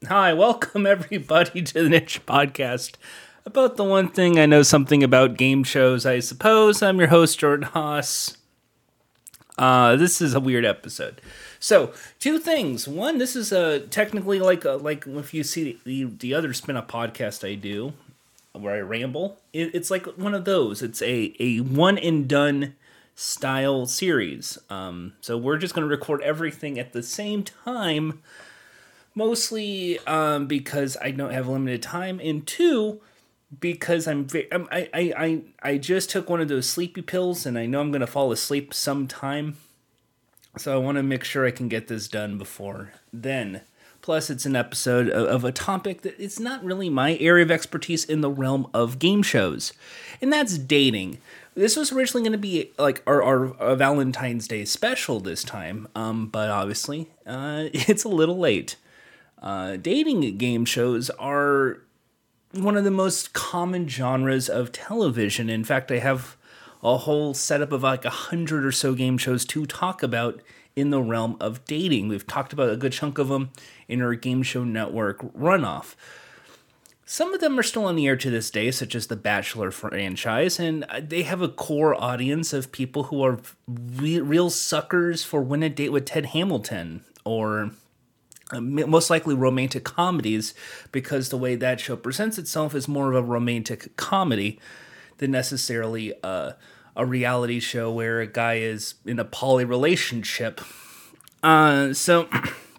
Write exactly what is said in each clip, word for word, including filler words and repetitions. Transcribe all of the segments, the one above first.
Hi, welcome everybody to the Niche Podcast. About the one thing I know something about game shows, I suppose. I'm your host, Jordan Haas. Uh, this is a weird episode. So, two things. One, this is a, technically like a, like if you see the, the other spin-off podcast I do, where I ramble, it, it's like one of those. It's a, a one-and-done style series. Um, so we're just going to record everything at the same time, mostly um, because I don't have limited time, and two, because I'm, I'm I, I I I just took one of those sleepy pills, and I know I'm going to fall asleep sometime, so I want to make sure I can get this done before then. Plus, it's an episode of, of a topic that it's not really my area of expertise in the realm of game shows, and that's dating. This was originally going to be like our, our, our Valentine's Day special this time, um, but obviously uh, it's a little late. Uh, dating game shows are one of the most common genres of television. In fact, I have a whole setup of like a hundred or so game shows to talk about in the realm of dating. We've talked about a good chunk of them in our Game Show Network runoff. Some of them are still on the air to this day, such as the Bachelor franchise, and they have a core audience of people who are re- real suckers for Win a Date with Ted Hamilton, or uh, most likely romantic comedies, because the way that show presents itself is more of a romantic comedy than necessarily uh, a reality show where a guy is in a poly relationship. Uh, so...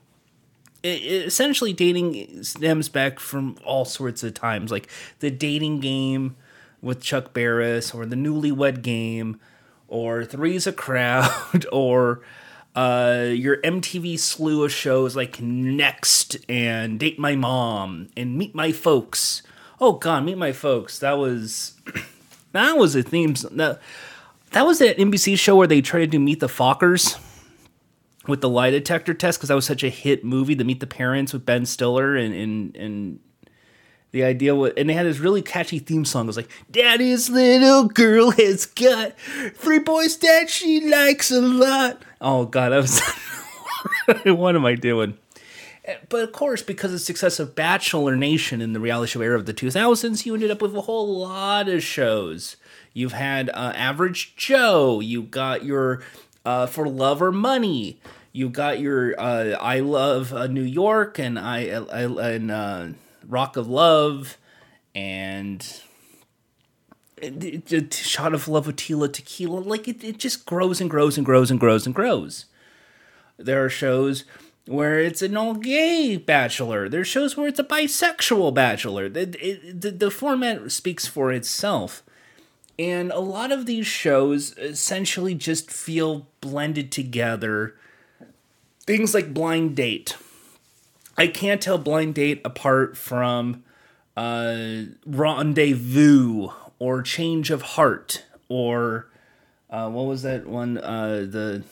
It, it, essentially, dating stems back from all sorts of times, like the Dating Game with Chuck Barris, or the Newlywed Game, or Three's a Crowd, or uh, your M T V slew of shows like Next and Date My Mom and Meet My Folks. Oh God, Meet My Folks. That was that was a theme. That, that was that N B C show where they tried to do Meet the Fockers with the lie detector test, because that was such a hit movie, the Meet the Parents with Ben Stiller, and and, and the idea was, and they had this really catchy theme song. It was like, Daddy's little girl has got three boys that she likes a lot. Oh God, that was what am I doing? But of course, because of the success of Bachelor Nation in the reality show era of the two thousands, you ended up with a whole lot of shows. You've had uh, Average Joe. You got your Uh, For Love or Money, you got your uh, I Love uh, New York, and I, I and uh, Rock of Love, and it, it, Shot of Love with Tila Tequila. Like it, it just grows and grows and grows and grows and grows. There are shows where it's an all-gay bachelor. There's shows where it's a bisexual bachelor. It, it, the, the format speaks for itself. And a lot of these shows essentially just feel blended together. Things like Blind Date. I can't tell Blind Date apart from uh, Rendezvous or Change of Heart, or uh, what was that one? Uh, the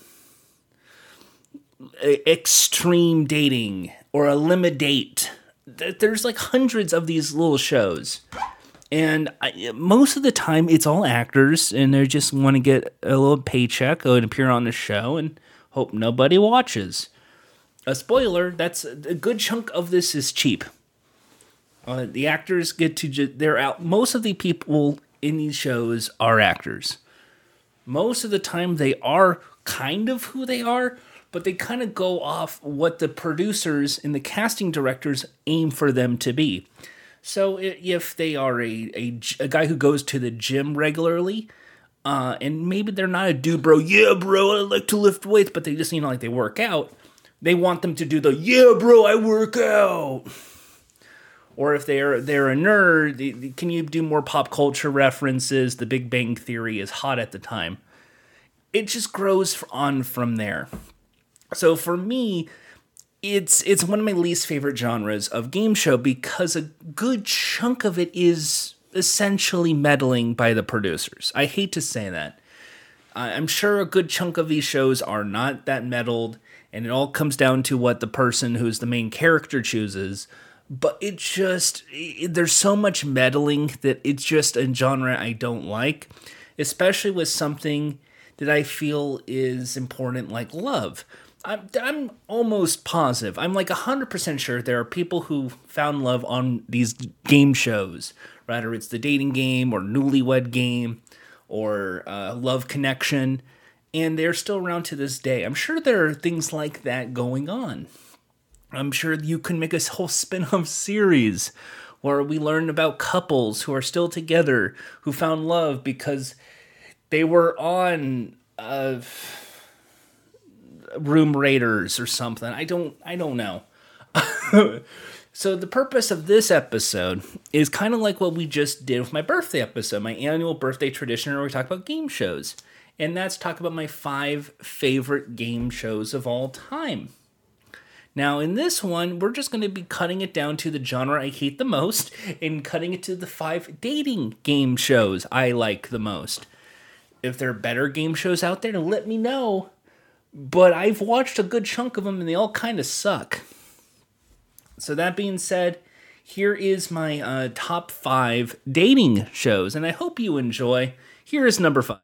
Extreme Dating, or Eliminate. There's like hundreds of these little shows. And I, most of the time, it's all actors, and they just want to get a little paycheck and appear on the show and hope nobody watches. A spoiler, that's a good chunk of this is cheap. Uh, the actors get to, ju- they're out. Most of the people in these shows are actors. Most of the time, they are kind of who they are, but they kind of go off what the producers and the casting directors aim for them to be. So if they are a, a, a guy who goes to the gym regularly, uh, and maybe they're not a dude, bro, yeah, bro, I like to lift weights, but they just, you know, like they work out, they want them to do the, yeah, bro, I work out. Or if they're they're a nerd, they, they, can you do more pop culture references? The Big Bang Theory is hot at the time. It just grows on from there. So for me, It's it's one of my least favorite genres of game show, because a good chunk of it is essentially meddling by the producers. I hate to say that. I'm sure a good chunk of these shows are not that meddled, and it all comes down to what the person who's the main character chooses. But it just, it, there's so much meddling that it's just a genre I don't like, especially with something that I feel is important like love. I'm, I'm almost positive. I'm like one hundred percent sure there are people who found love on these game shows, whether it's the dating game or newlywed game or uh, Love Connection, and they're still around to this day. I'm sure there are things like that going on. I'm sure you can make a whole spin-off series where we learn about couples who are still together, who found love because they were on... Uh, Room Raiders or something. I don't I don't know. So the purpose of this episode is kind of like what we just did with my birthday episode, my annual birthday tradition where we talk about game shows. And that's talk about my five favorite game shows of all time. Now in this one, we're just going to be cutting it down to the genre I hate the most and cutting it to the five dating game shows I like the most. If there are better game shows out there, let me know. But I've watched a good chunk of them, and they all kind of suck. So that being said, here is my uh, top five dating shows, and I hope you enjoy. Here is number five.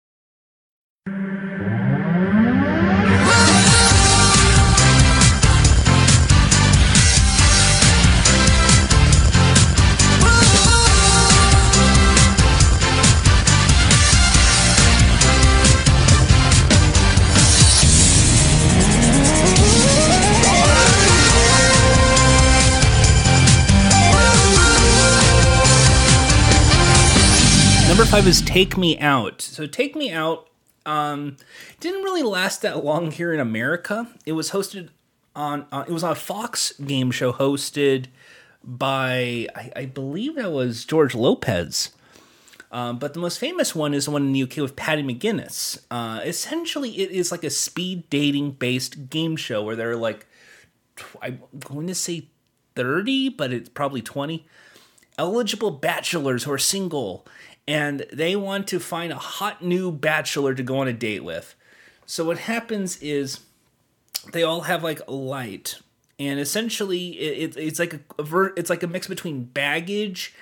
Number five is Take Me Out. So Take Me Out um, didn't really last that long here in America. It was hosted on, uh, it was on a Fox game show hosted by, I, I believe that was George Lopez. Um, but the most famous one is the one in the U K with Paddy McGuinness. Uh, essentially, it is like a speed dating based game show where there are like, I'm going to say thirty, but it's probably twenty eligible bachelors who are single, and they want to find a hot new bachelor to go on a date with. So what happens is they all have like a light, and essentially it, it, it's like a, a ver, it's like a mix between baggage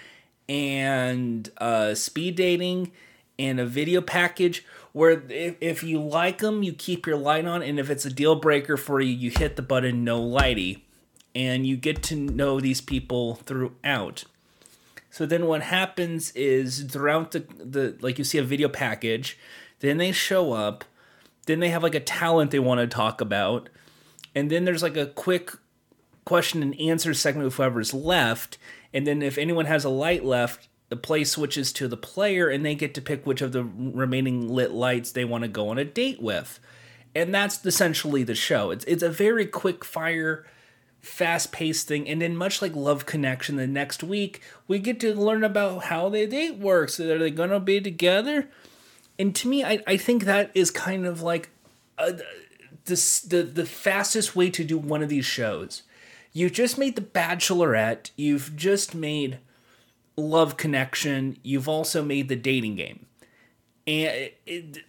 and uh, speed dating and a video package where if, if you like them, you keep your light on, and if it's a deal breaker for you, you hit the button no lighty, and you get to know these people throughout. So then what happens is throughout the, the, like you see a video package, then they show up, then they have like a talent they want to talk about, and then there's like a quick question and answer segment with whoever's left, and then if anyone has a light left, the play switches to the player, and they get to pick which of the remaining lit lights they want to go on a date with. And that's essentially the show. It's, it's a very quick fire, fast-paced thing, and then much like Love Connection, the next week we get to learn about how their date works. Are they gonna be together? And to me, I, I think that is kind of like a, the, the the fastest way to do one of these shows. You've just made The Bachelorette, you've just made Love Connection, you've also made the dating game, and it,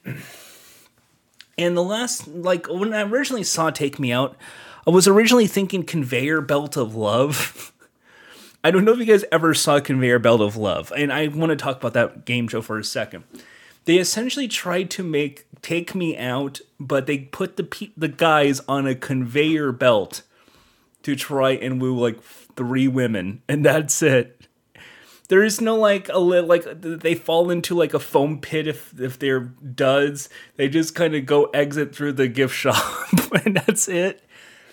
and the last, like when I originally saw Take Me Out, I was originally thinking Conveyor Belt of Love. I don't know if you guys ever saw Conveyor Belt of Love, and I want to talk about that game show for a second. They essentially tried to make Take Me Out, but they put the pe- the guys on a conveyor belt to try and woo like three women, and that's it. There is no like a li- like they fall into like a foam pit if if they're duds. They just kind of go exit through the gift shop, and that's it.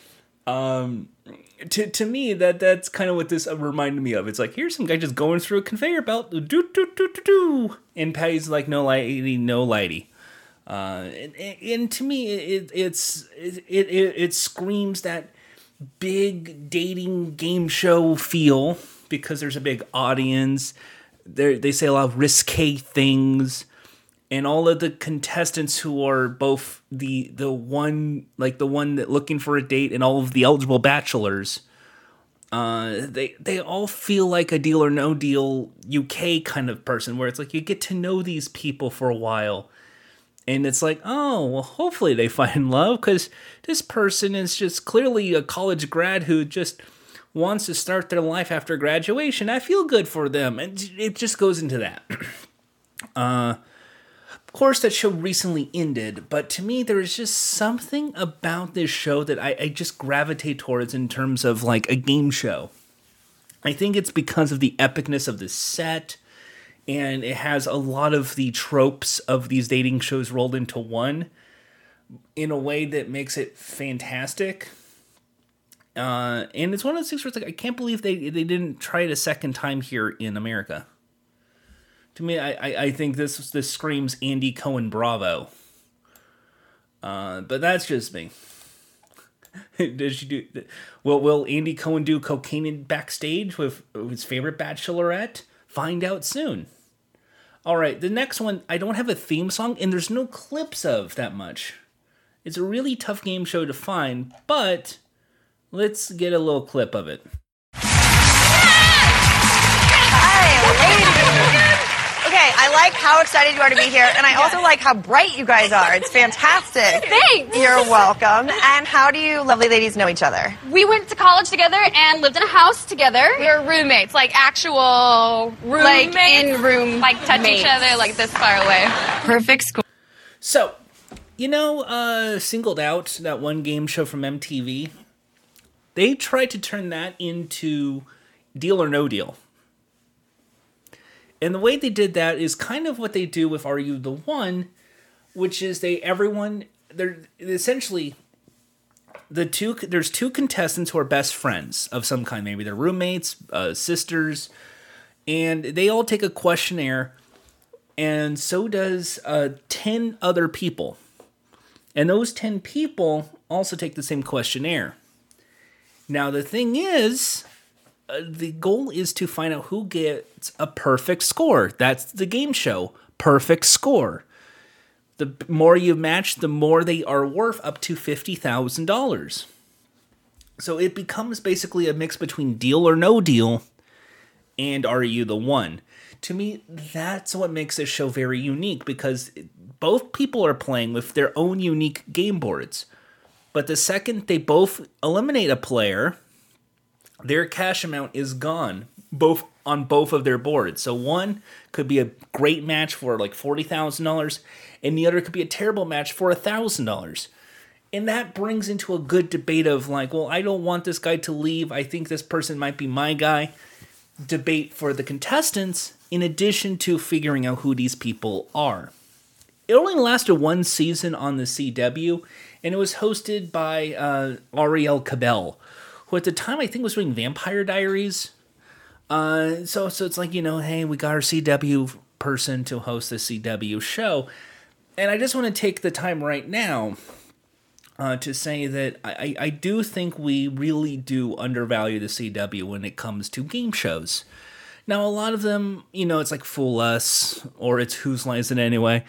Um, to to me, that that's kind of what this reminded me of. It's like, here's some guy just going through a conveyor belt, do do do do do, and Patty's like, no lighty, no lighty. Uh, and, and to me, it it's it, it it screams that big dating game show feel because there's a big audience. They they say a lot of risque things. And all of the contestants who are both the the one like the one that looking for a date and all of the eligible bachelors, uh, they they all feel like a Deal or No Deal U K kind of person, where it's like you get to know these people for a while, and it's like, oh well, hopefully they find love because this person is just clearly a college grad who just wants to start their life after graduation. I feel good for them, and it just goes into that. uh. course, that show recently ended, but to me, there is just something about this show that I, I just gravitate towards in terms of like a game show. I think it's because of the epicness of the set, and it has a lot of the tropes of these dating shows rolled into one in a way that makes it fantastic. Uh, and it's one of those things where it's like, I can't believe they, they didn't try it a second time here in America. To me, I, I, I think this this screams Andy Cohen Bravo. Uh, but that's just me. Did she do? Will Will Andy Cohen do cocaine in backstage with his favorite bachelorette? Find out soon. All right, the next one, I don't have a theme song, and there's no clips of that much. It's a really tough game show to find, but let's get a little clip of it. Okay, I like how excited you are to be here, and I also like how bright you guys are. It's fantastic. Thanks. You're welcome. And how do you lovely ladies know each other? We went to college together and lived in a house together. We were roommates, like actual roommates. Like in room Like touch mates. each other like this far away. Perfect score. So, you know, uh, Singled Out, that one game show from M T V, they tried to turn that into Deal or No Deal. And the way they did that is kind of what they do with Are You the One, which is they, everyone, they're essentially, the two, there's two contestants who are best friends of some kind. Maybe they're roommates, uh, sisters, and they all take a questionnaire, and so does uh, ten other people. And those ten people also take the same questionnaire. Now, the thing is, uh, the goal is to find out who gets a perfect score. That's the game show. Perfect score. The more you match, the more they are worth, up to fifty thousand dollars. So it becomes basically a mix between Deal or No Deal and Are You the One? To me, that's what makes this show very unique, because both people are playing with their own unique game boards. But the second they both eliminate a player, their cash amount is gone, both on both of their boards. So one could be a great match for like forty thousand dollars, and the other could be a terrible match for one thousand dollars. And that brings into a good debate of like, well, I don't want this guy to leave. I think this person might be my guy. Debate for the contestants, in addition to figuring out who these people are. It only lasted one season on the C W, and it was hosted by uh, Ariel Cabell, who at the time I think was doing Vampire Diaries. Uh, so, so it's like, you know, hey, we got our C W person to host the C W show. And I just want to take the time right now uh, to say that I, I do think we really do undervalue the C W when it comes to game shows. Now, a lot of them, you know, it's like Fool Us, or it's Whose Line Is It Anyway?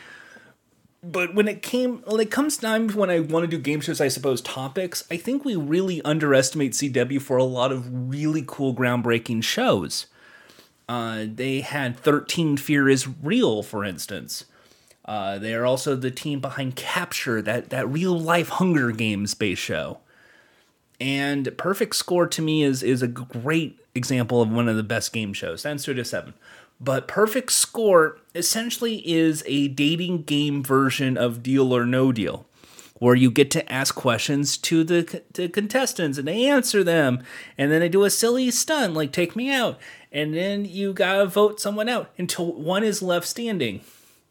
But when it came, when it comes time when I want to do game shows, I suppose, topics, I think we really underestimate C W for a lot of really cool, groundbreaking shows. Uh, they had thirteen Fear is Real, for instance. Uh, they are also the team behind Capture, that, that real-life Hunger Games-based show. And Perfect Score, to me, is, is a great example of one of the best game shows. That's Studio seven. But Perfect Score essentially is a dating game version of Deal or No Deal, where you get to ask questions to the to contestants, and they answer them, and then they do a silly stunt, like Take Me Out, and then you gotta vote someone out until one is left standing.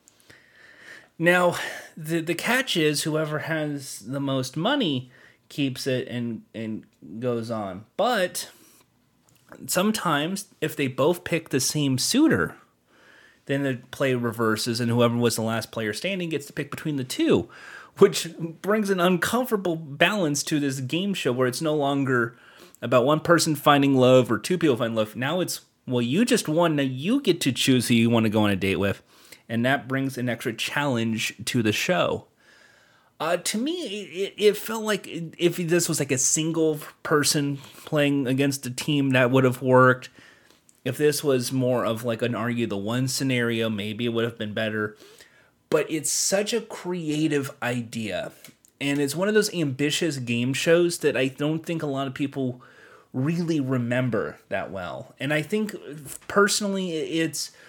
Now, the the catch is whoever has the most money keeps it and, and goes on. But sometimes, if they both pick the same suitor, then the play reverses, and whoever was the last player standing gets to pick between the two, which brings an uncomfortable balance to this game show where it's no longer about one person finding love or two people finding love. Now it's, well, you just won, now you get to choose who you want to go on a date with, and that brings an extra challenge to the show. Uh, to me, it, it felt like if this was like a single person playing against a team, that would have worked. If this was more of like an Are You the One scenario, maybe it would have been better. But it's such a creative idea. And it's one of those ambitious game shows that I don't think a lot of people really remember that well. And I think personally it's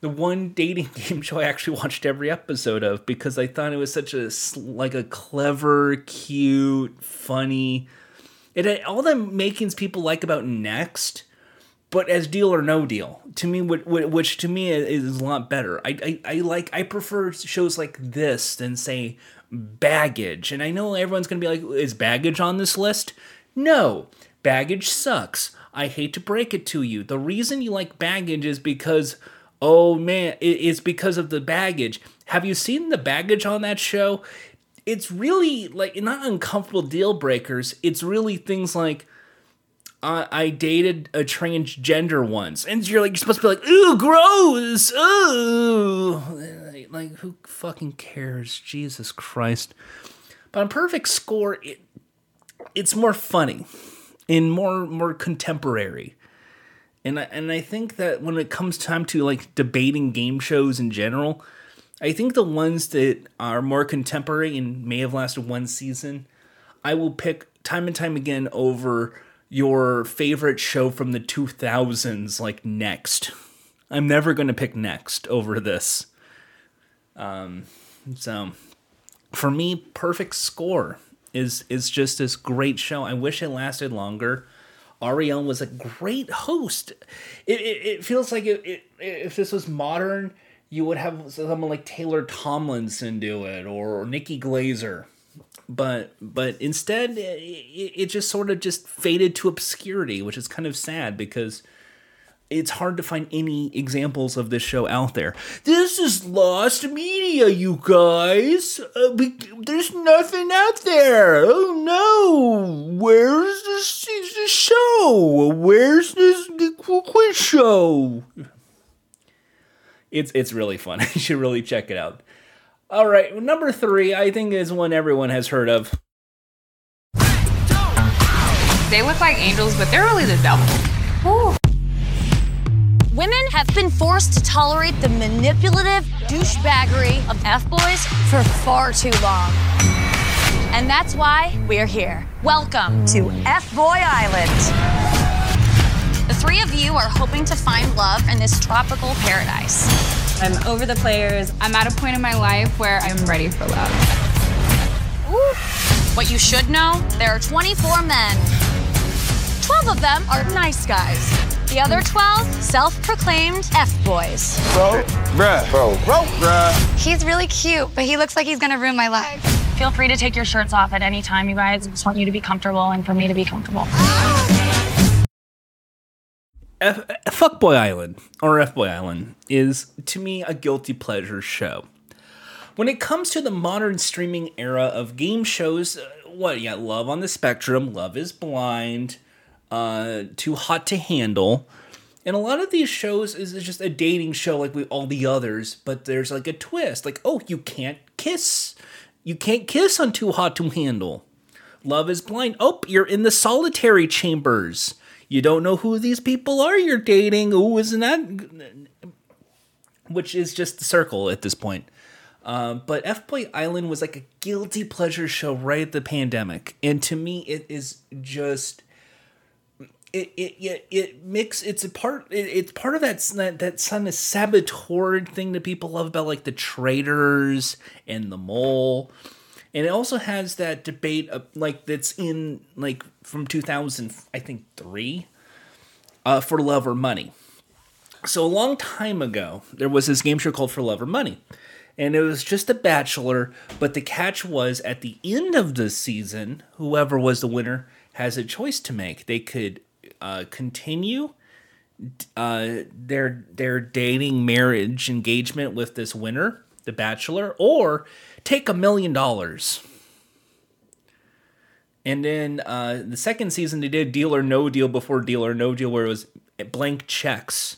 the one dating game show I actually watched every episode of because I thought it was such a like a clever, cute, funny. It had all the makings people like about Next, but as Deal or No Deal to me, which, which to me is a lot better. I, I I like I prefer shows like this than say Baggage. And I know everyone's gonna be like, is Baggage on this list? No, Baggage sucks. I hate to break it to you. The reason you like Baggage is because, oh man, it's because of the baggage. Have you seen the baggage on that show? It's really like not uncomfortable deal breakers. It's really things like, uh, I dated a transgender once, and you're like you're supposed to be like, ooh, gross, ooh, like who fucking cares? Jesus Christ! But on Perfect Score, it it's more funny and more more contemporary. And I, and I think that when it comes time to like debating game shows in general, I think the ones that are more contemporary and may have lasted one season, I will pick time and time again over your favorite show from the two thousands, like Next. I'm never going to pick Next over this. Um, so for me, Perfect Score is is just this great show. I wish it lasted longer. Ariel was a great host. It it, it feels like it, it, if this was modern, you would have someone like Taylor Tomlinson do it or Nikki Glazer. But but instead, it, it just sort of just faded to obscurity, which is kind of sad because it's hard to find any examples of this show out there. This is lost media, you guys. Uh, we, there's nothing out there. Oh no! Where's this, this show? Where's this quiz show? It's it's really fun. You should really check it out. All right, number three, I think is one everyone has heard of. They look like angels, but they're really the devil. Ooh. Women have been forced to tolerate the manipulative douchebaggery of F-boys for far too long. And that's why we're here. Welcome to F-Boy Island. The three of you are hoping to find love in this tropical paradise. I'm over the players. I'm at a point in my life where I'm ready for love. Ooh. What you should know, there are twenty-four men. twelve of them are nice guys. The other twelve, self-proclaimed F-boys. Bro, bruh, bro, bro, bruh. He's really cute, but he looks like he's gonna ruin my life. Feel free to take your shirts off at any time, you guys. I just want you to be comfortable and for me to be comfortable. F- Fuckboy Island, or F-Boy Island, is, to me, a guilty pleasure show. When it comes to the modern streaming era of game shows, uh, what, you got Love on the Spectrum, Love is Blind, uh, Too Hot to Handle, and a lot of these shows is just a dating show like with all the others, but there's like a twist, like, oh, you can't kiss. You can't kiss on Too Hot to Handle. Love is Blind. Oh, you're in the solitary chambers. You don't know who these people are you're dating. Ooh, isn't that... Which is just the circle at this point. Uh, but F-Boy Island was like a guilty pleasure show right at the pandemic. And to me, it is just... It it it, it mix. It's a part. It, it's part of that that that kind of saboteur thing that people love about like the Traitors and the Mole. And it also has that debate of, like that's in like from two thousand, I think three, uh, For Love or Money. So a long time ago, there was this game show called For Love or Money, and it was just a bachelor. But the catch was at the end of the season, whoever was the winner has a choice to make. They could uh, continue uh, their their dating, marriage, engagement with this winner, the bachelor, or take a million dollars. And then uh, the second season, they did Deal or No Deal before Deal or No Deal, where it was blank checks.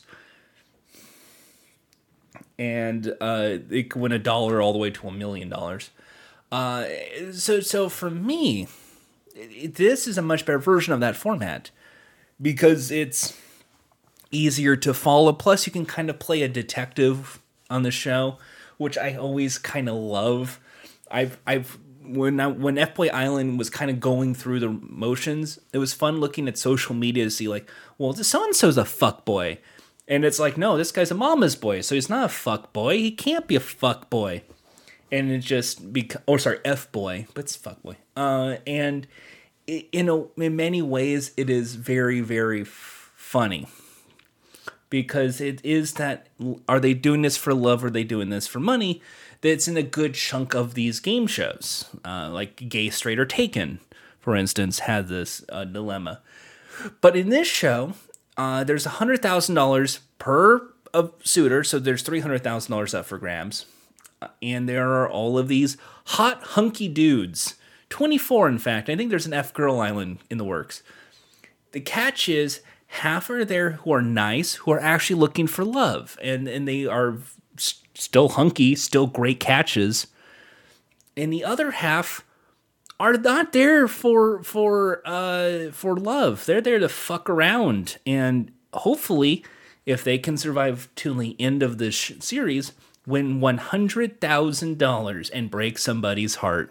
And uh, they could win a dollar all the way to a million dollars. Uh, so, so for me, it, this is a much better version of that format because it's easier to follow. Plus, you can kind of play a detective on the show, which I always kind of love. I've, I've, when I, when F-Boy Island was kind of going through the motions, it was fun looking at social media to see like, well, so-and-so's a fuckboy. And it's like, no, this guy's a mama's boy, so he's not a fuck boy. He can't be a fuck boy. And it just beca- oh sorry, F boy, but it's fuck boy. Uh, and it, in a, in many ways, it is very very f- funny because it is that, are they doing this for love or are they doing this for money? That's in a good chunk of these game shows, uh, like Gay, Straight, or Taken, for instance, had this uh, dilemma. But in this show, uh, there's a hundred thousand dollars per uh, suitor, so there's three hundred thousand dollars up for grabs. And there are all of these hot, hunky dudes. twenty-four, in fact. I think there's an F-Girl Island in the works. The catch is, half are there who are nice, who are actually looking for love. And, and they are st- still hunky, still great catches. And the other half are not there for for uh, for love. They're there to fuck around. And hopefully, if they can survive to the end of this sh- series... win one hundred thousand dollars and break somebody's heart.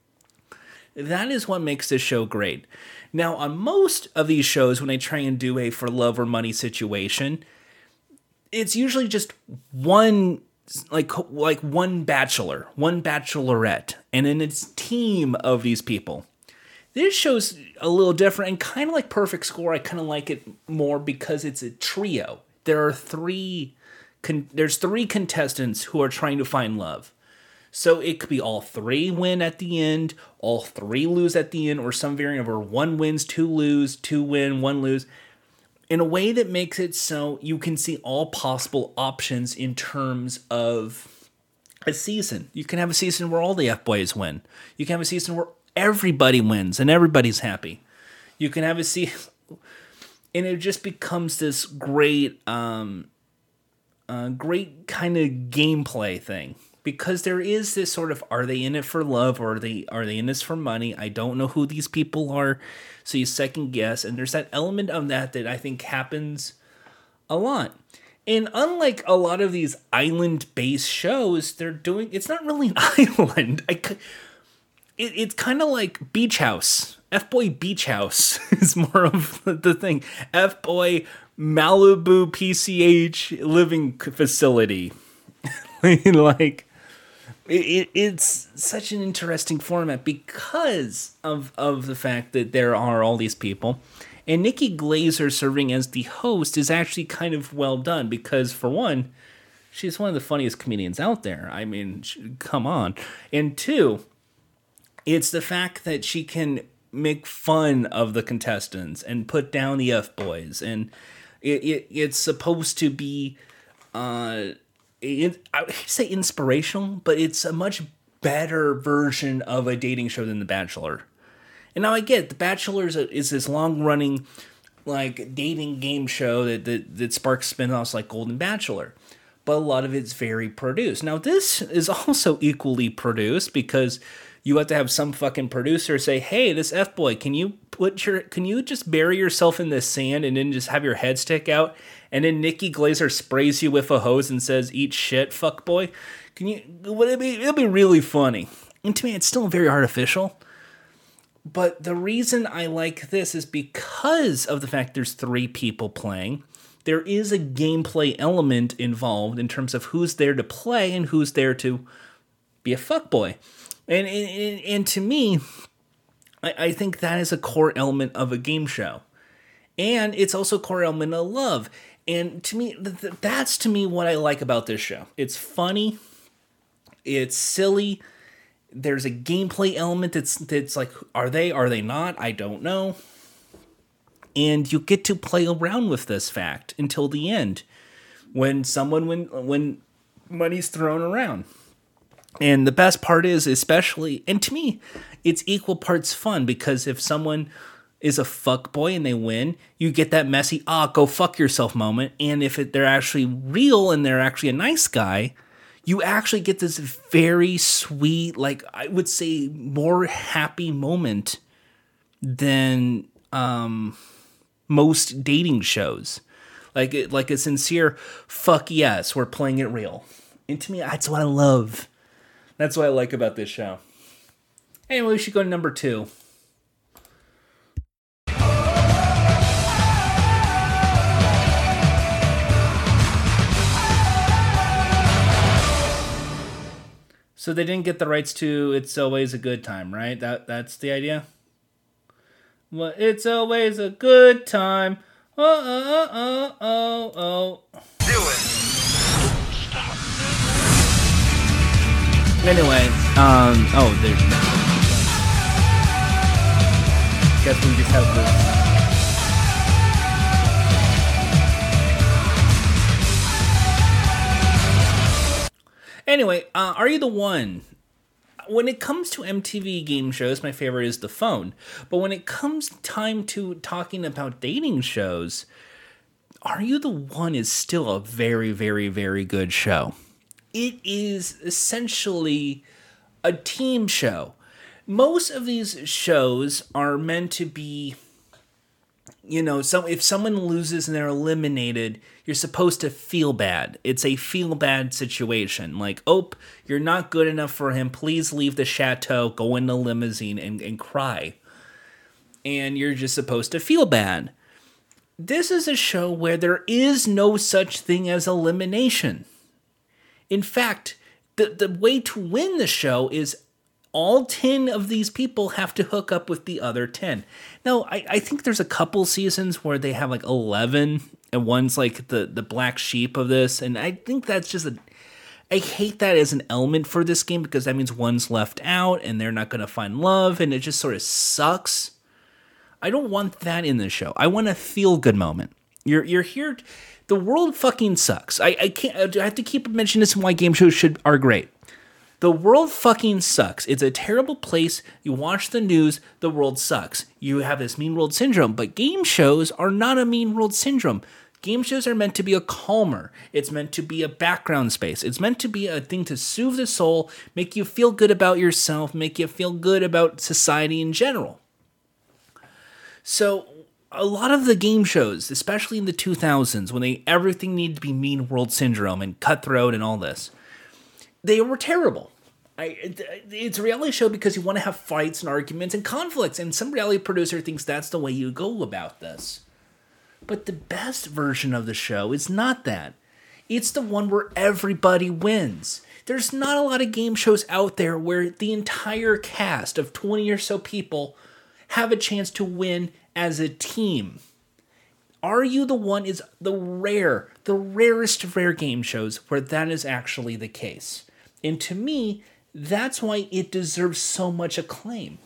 That is what makes this show great. Now, on most of these shows, when I try and do a for love or money situation, it's usually just one, like, like one bachelor, one bachelorette, and then it's a team of these people. This show's a little different, and kind of like Perfect Score, I kind of like it more because it's a trio. There are three... Con- there's three contestants who are trying to find love. So it could be all three win at the end, all three lose at the end, or some variant of one wins, two lose, two win, one lose. In a way that makes it so you can see all possible options in terms of a season. You can have a season where all the F-boys win. You can have a season where everybody wins and everybody's happy. You can have a season... And it just becomes this great... Um, Uh, great kind of gameplay thing, because there is this sort of, are they in it for love or are they are they in this for money? I don't know who these people are, so you second guess, and there's that element of that that I think happens a lot. And unlike a lot of these island-based shows, they're doing, it's not really an island. I, it, it's kind of like Beach House. F-Boy Beach House is more of the thing. F-Boy Malibu P C H living facility. Like, it, it, it's such an interesting format because of, of the fact that there are all these people. And Nikki Glazer serving as the host is actually kind of well done because, for one, she's one of the funniest comedians out there. I mean, she, come on. And two, it's the fact that she can make fun of the contestants and put down the F-boys. And it, it it's supposed to be, uh, it, I hate to say inspirational, but it's a much better version of a dating show than The Bachelor. And now I get The Bachelor is, a, is this long-running, like, dating game show that, that, that sparks spin-offs like Golden Bachelor. But a lot of it's very produced. Now, this is also equally produced because you have to have some fucking producer say, hey, this F-boy, can you put your, can you just bury yourself in the sand and then just have your head stick out? And then Nikki Glazer sprays you with a hose and says, eat shit, fuckboy. Can you, would it be, it'll be really funny. And to me, it's still very artificial. But the reason I like this is because of the fact there's three people playing. There is a gameplay element involved in terms of who's there to play and who's there to be a fuckboy. And, and, and to me, I, I think that is a core element of a game show. And it's also a core element of love. And to me, th- that's to me what I like about this show. It's funny. It's silly. There's a gameplay element that's that's like, are they, are they not? I don't know. And you get to play around with this fact until the end, when someone when when money's thrown around. And the best part is, especially, and to me, it's equal parts fun, because if someone is a fuckboy and they win, you get that messy, ah, go fuck yourself moment. And if it, they're actually real and they're actually a nice guy, you actually get this very sweet, like, I would say, more happy moment than um, most dating shows. Like, it, like a sincere, fuck yes, we're playing it real. And to me, that's what I love. That's what I like about this show. Anyway, we should go to number two. So they didn't get the rights to It's Always a Good Time, right? That That's the idea? Well, it's always a good time. Oh, oh, oh, oh, oh. Do it. Anyway, um, oh, there's no. Guess we just have this. Anyway, uh, Are You the One? When it comes to M T V game shows, my favorite is The Phone. But when it comes time to talking about dating shows, Are You the One is still a very, very, very good show. It is essentially a team show. Most of these shows are meant to be, you know, some if someone loses and they're eliminated, you're supposed to feel bad. It's a feel bad situation. Like, oh, you're not good enough for him. Please leave the chateau, go in the limousine, and, and cry. And you're just supposed to feel bad. This is a show where there is no such thing as elimination. In fact, the, the way to win the show is all ten of these people have to hook up with the other ten. Now, I, I think there's a couple seasons where they have like eleven, and one's like the, the black sheep of this, and I think that's just a... I hate that as an element for this game, because that means one's left out, and they're not going to find love, and it just sort of sucks. I don't want that in the show. I want a feel-good moment. You're you're here... The world fucking sucks. I, I can't. I have to keep mentioning this and why game shows should are great. The world fucking sucks. It's a terrible place. You watch the news, the world sucks. You have this mean world syndrome. But game shows are not a mean world syndrome. Game shows are meant to be a calmer. It's meant to be a background space. It's meant to be a thing to soothe the soul, make you feel good about yourself, make you feel good about society in general. So a lot of the game shows, especially in the two thousands, when they everything needed to be mean world syndrome and cutthroat and all this, they were terrible. I, it's a reality show because you want to have fights and arguments and conflicts, and some reality producer thinks that's the way you go about this. But the best version of the show is not that. It's the one where everybody wins. There's not a lot of game shows out there where the entire cast of twenty or so people have a chance to win as a team. Are You the One is the rare, the rarest of rare game shows where that is actually the case. And to me, that's why it deserves so much acclaim.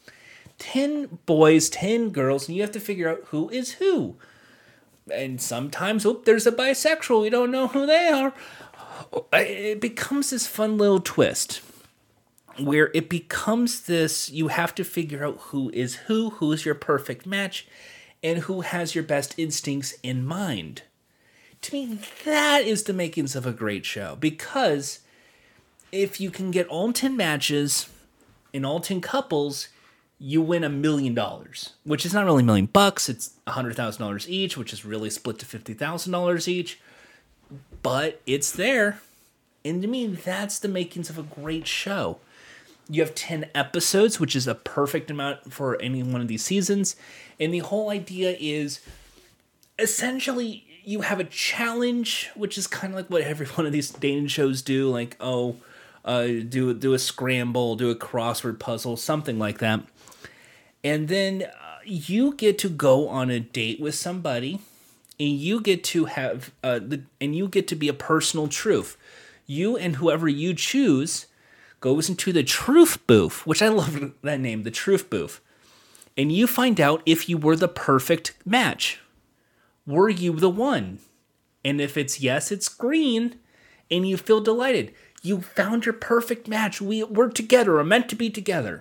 Ten boys, ten girls, and you have to figure out who is who. And sometimes, oh, there's a bisexual, we don't know who they are. It becomes this fun little twist where it becomes this, you have to figure out who is who, who is your perfect match, and who has your best instincts in mind. To me, that is the makings of a great show, because if you can get all ten matches in all ten couples, you win a million dollars, which is not really a million bucks. It's one hundred thousand dollars each, which is really split to fifty thousand dollars each. But it's there. And to me, that's the makings of a great show. You have ten episodes, which is a perfect amount for any one of these seasons. And the whole idea is essentially you have a challenge, which is kind of like what every one of these dating shows do. Like, oh, uh, do, do a scramble, do a crossword puzzle, something like that. And then uh, you get to go on a date with somebody, and you get to have, uh, the, and you get to be a personal truth. You and whoever you choose goes into the truth booth, which I love that name, the truth booth. And you find out if you were the perfect match. Were you the one? And if it's yes, it's green, and you feel delighted. You found your perfect match. We, we're together, we're meant to be together.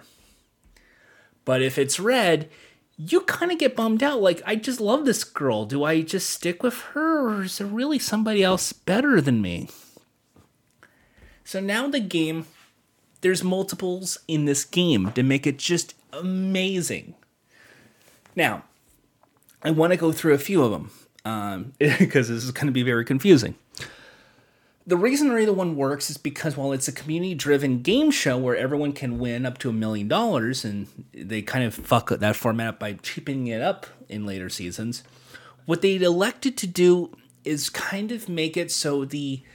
But if it's red, you kind of get bummed out. Like, I just love this girl. Do I just stick with her, or is there really somebody else better than me? So now the game, there's multiples in this game to make it just amazing. Now, I want to go through a few of them, um, because this is going to be very confusing. The reason Are You the One works is because while it's a community-driven game show where everyone can win up to a million dollars, and they kind of fuck that format up by cheapening it up in later seasons, what they elected to do is kind of make it so the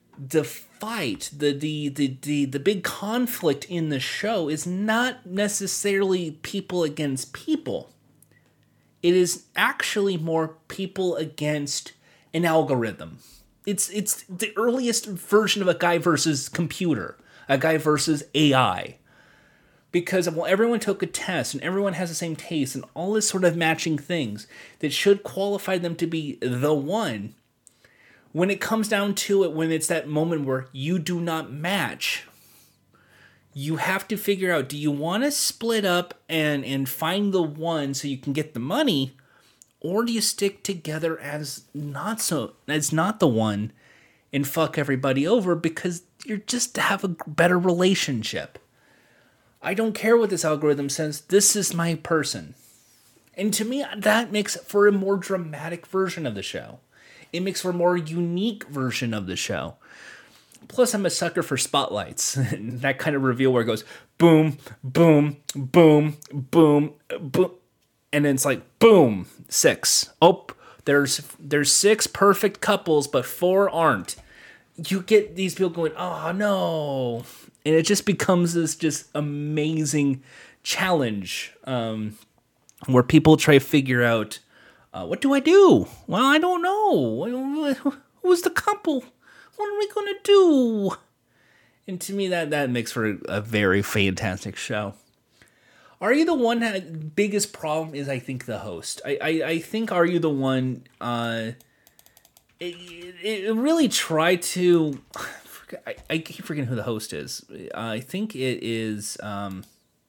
the fight, the, the the the the big conflict in the show is not necessarily people against people. It is actually more people against an algorithm. It's it's the earliest version of a guy versus computer, a guy versus A I. Because well, everyone took a test and everyone has the same taste and all this sort of matching things that should qualify them to be the one. When it comes down to it, when it's that moment where you do not match, you have to figure out, do you want to split up and, and find the one so you can get the money, or do you stick together as not so as not the one and fuck everybody over because you're just to have a better relationship? I don't care what this algorithm says. This is my person. And to me, that makes for a more dramatic version of the show. It makes for a more unique version of the show. Plus, I'm a sucker for spotlights. That kind of reveal where it goes boom, boom, boom, boom, boom. And then it's like, boom, six. Oh, there's there's six perfect couples, but four aren't. You get these people going, oh, no. And it just becomes this just amazing challenge um, where people try to figure out, Uh, what do I do? Well, I don't know. Who's the couple? What are we going to do? And to me, that, that makes for a, a very fantastic show. Are You the One? That biggest problem is, I think, the host. I, I, I think Are You the One? Uh, it, it really tried to... I, I keep forgetting who the host is. Uh, I think it is... Um,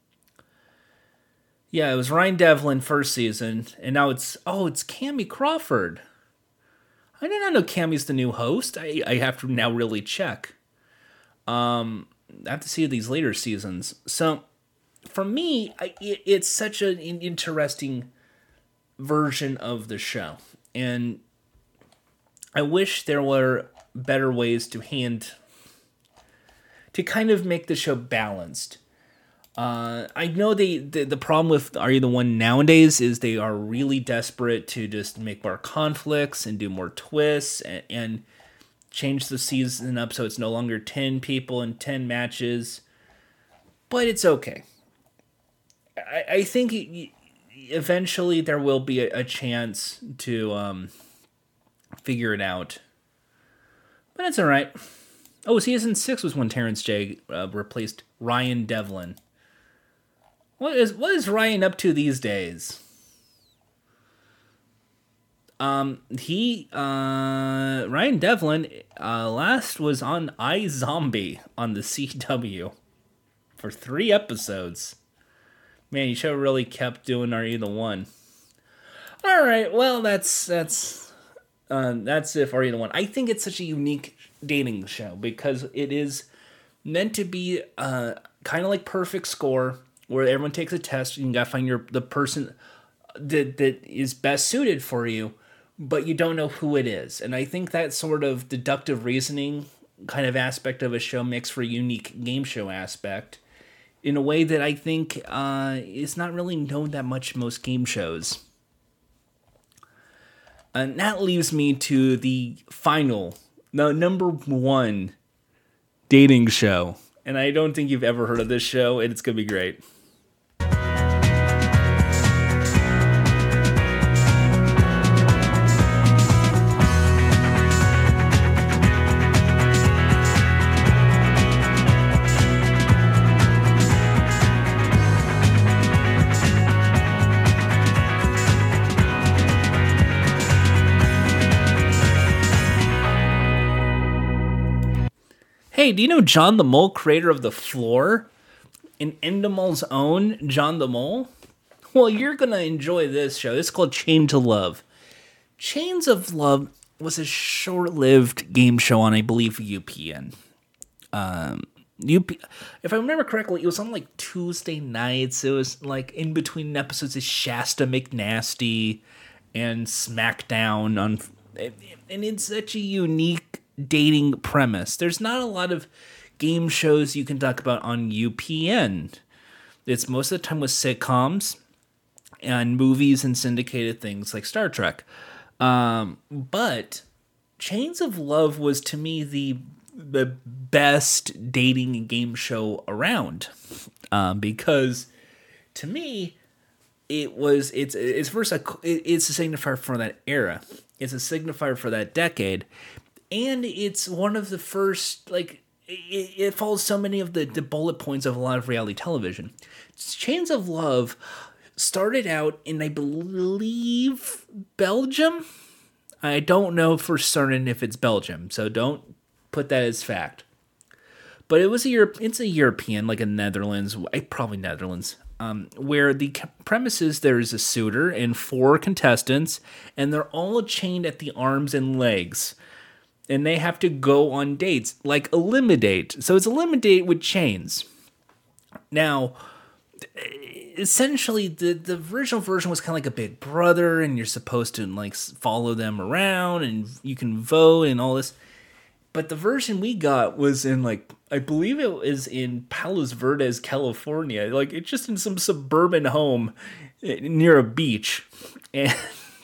Yeah, it was Ryan Devlin first season, and now it's, oh, it's Cammie Crawford. I did not know Cammie's the new host. I, I have to now really check. Um, I have to see these later seasons. So, for me, I, it, it's such an interesting version of the show. And I wish there were better ways to hand, to kind of make the show balanced. Uh, I know they, the the problem with Are You the One nowadays is they are really desperate to just make more conflicts and do more twists and, and change the season up so it's no longer ten people and ten matches. But it's okay. I, I think eventually there will be a, a chance to um, figure it out. But it's alright. Oh, season six was when Terrence J uh, replaced Ryan Devlin. What is what is Ryan up to these days? Um, he uh, Ryan Devlin uh, last was on iZombie on the C W for three episodes. Man, you should have really kept doing Are You the One? All right, well that's that's uh, that's if Are You the One. I think it's such a unique dating show because it is meant to be uh, kind of like Perfect Score, where everyone takes a test and you gotta find your the person that that is best suited for you, but you don't know who it is. And I think that sort of deductive reasoning kind of aspect of a show makes for a unique game show aspect in a way that I think uh, is not really known that much in most game shows. And that leaves me to the final, the number one dating show. And I don't think you've ever heard of this show, and it's gonna be great. Hey, do you know John the Mole, creator of The Floor? And Endemol's own John the Mole? Well, you're going to enjoy this show. It's called Chains of Love. Chains of Love was a short-lived game show on, I believe, U P N. Um, U P, if I remember correctly, it was on like Tuesday nights. It was like in between episodes of Shasta McNasty and SmackDown. On, and it's such a unique dating premise. There's not a lot of game shows you can talk about on U P N. It's most of the time with sitcoms and movies and syndicated things like Star Trek. Um, but Chains of Love was to me the the best dating game show around, um, because to me, it was it's it's first a, it's a signifier for that era. It's a signifier for that decade, and it's one of the first like it, it follows so many of the, the bullet points of a lot of reality television. Chains of Love started out in, I believe, Belgium. I don't know for certain if it's Belgium, so don't put that as fact. But it was a Europe. It's a European, like a Netherlands, probably Netherlands, um, where the premise is there is a suitor and four contestants, and they're all chained at the arms and legs, and they have to go on dates, like Eliminate. So it's Eliminate with chains. Now, essentially, the, the original version was kind of like a Big Brother, and you're supposed to like follow them around, and you can vote and all this. But the version we got was in like, I believe it was in Palos Verdes, California. Like it's just in some suburban home near a beach. And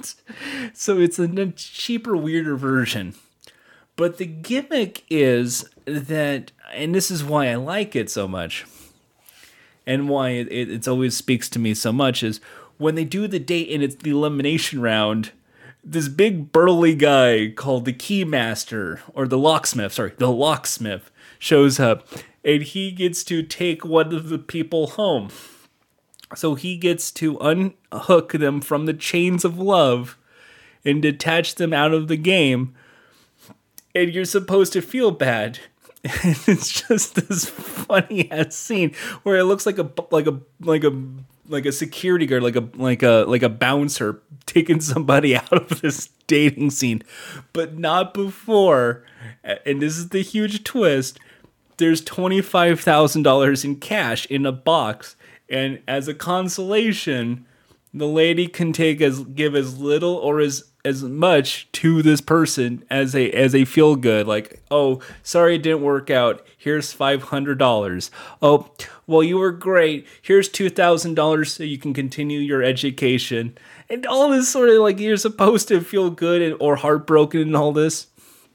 so it's a cheaper, weirder version. But the gimmick is that, and this is why I like it so much, and why it, it always speaks to me so much, is when they do the date and it's the elimination round, this big burly guy called the Keymaster, or the Locksmith, sorry, the Locksmith, shows up, and he gets to take one of the people home. So he gets to unhook them from the chains of love and detach them out of the game, and you're supposed to feel bad. And it's just this funny ass scene where it looks like a like a like a like a security guard, like a like a like a bouncer taking somebody out of this dating scene, but not before. And this is the huge twist. There's twenty-five thousand dollars in cash in a box, and as a consolation, the lady can take as give as little or as as much to this person as a as a feel good, like, oh, sorry it didn't work out, here's five hundred dollars. Oh, well, you were great, here's two thousand dollars so you can continue your education. And all this sort of like, you're supposed to feel good and, or heartbroken and all this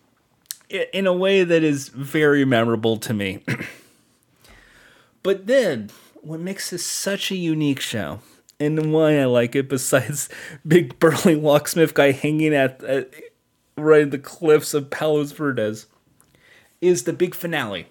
in a way that is very memorable to me. But then what makes this such a unique show, and why I like it, besides big burly locksmith guy hanging at, at right at the cliffs of Palos Verdes, is the big finale.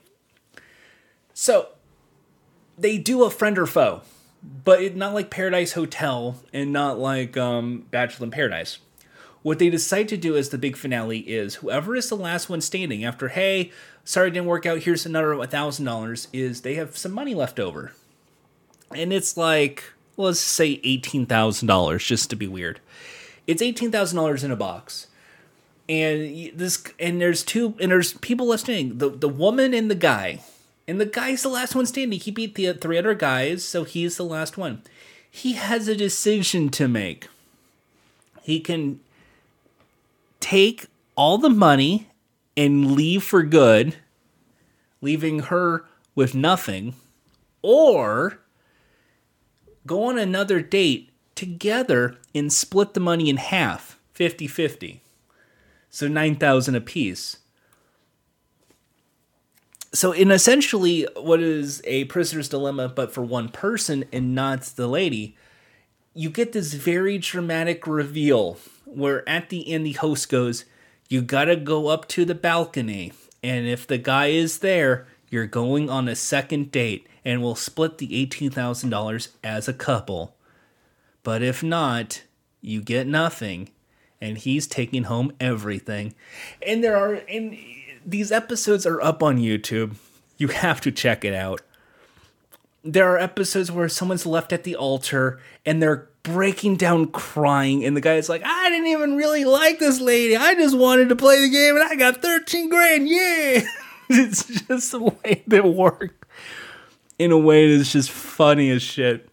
So they do a friend or foe, but it, not like Paradise Hotel and not like um, Bachelor in Paradise. What they decide to do as the big finale is whoever is the last one standing after, hey, sorry it didn't work out, here's another one thousand dollars, is they have some money left over. And it's like, let's say eighteen thousand dollars, just to be weird. It's eighteen thousand dollars in a box. And this, and there's two, and there's people left standing, the, the woman and the guy. And the guy's the last one standing. He beat the three other guys, so he's the last one. He has a decision to make. He can take all the money and leave for good, leaving her with nothing, or go on another date together and split the money in half, fifty-fifty. So nine thousand dollars apiece. So in essentially what is a prisoner's dilemma, but for one person and not the lady, you get this very dramatic reveal where at the end the host goes, you gotta go up to the balcony, and if the guy is there, you're going on a second date, and we'll split the eighteen thousand dollars as a couple. But if not, you get nothing, and he's taking home everything. And there are, and these episodes are up on YouTube. You have to check it out. There are episodes where someone's left at the altar, and they're breaking down crying, and the guy's like, I didn't even really like this lady, I just wanted to play the game and I got thirteen grand, yeah. It's just the way they work in a way that's just funny as shit.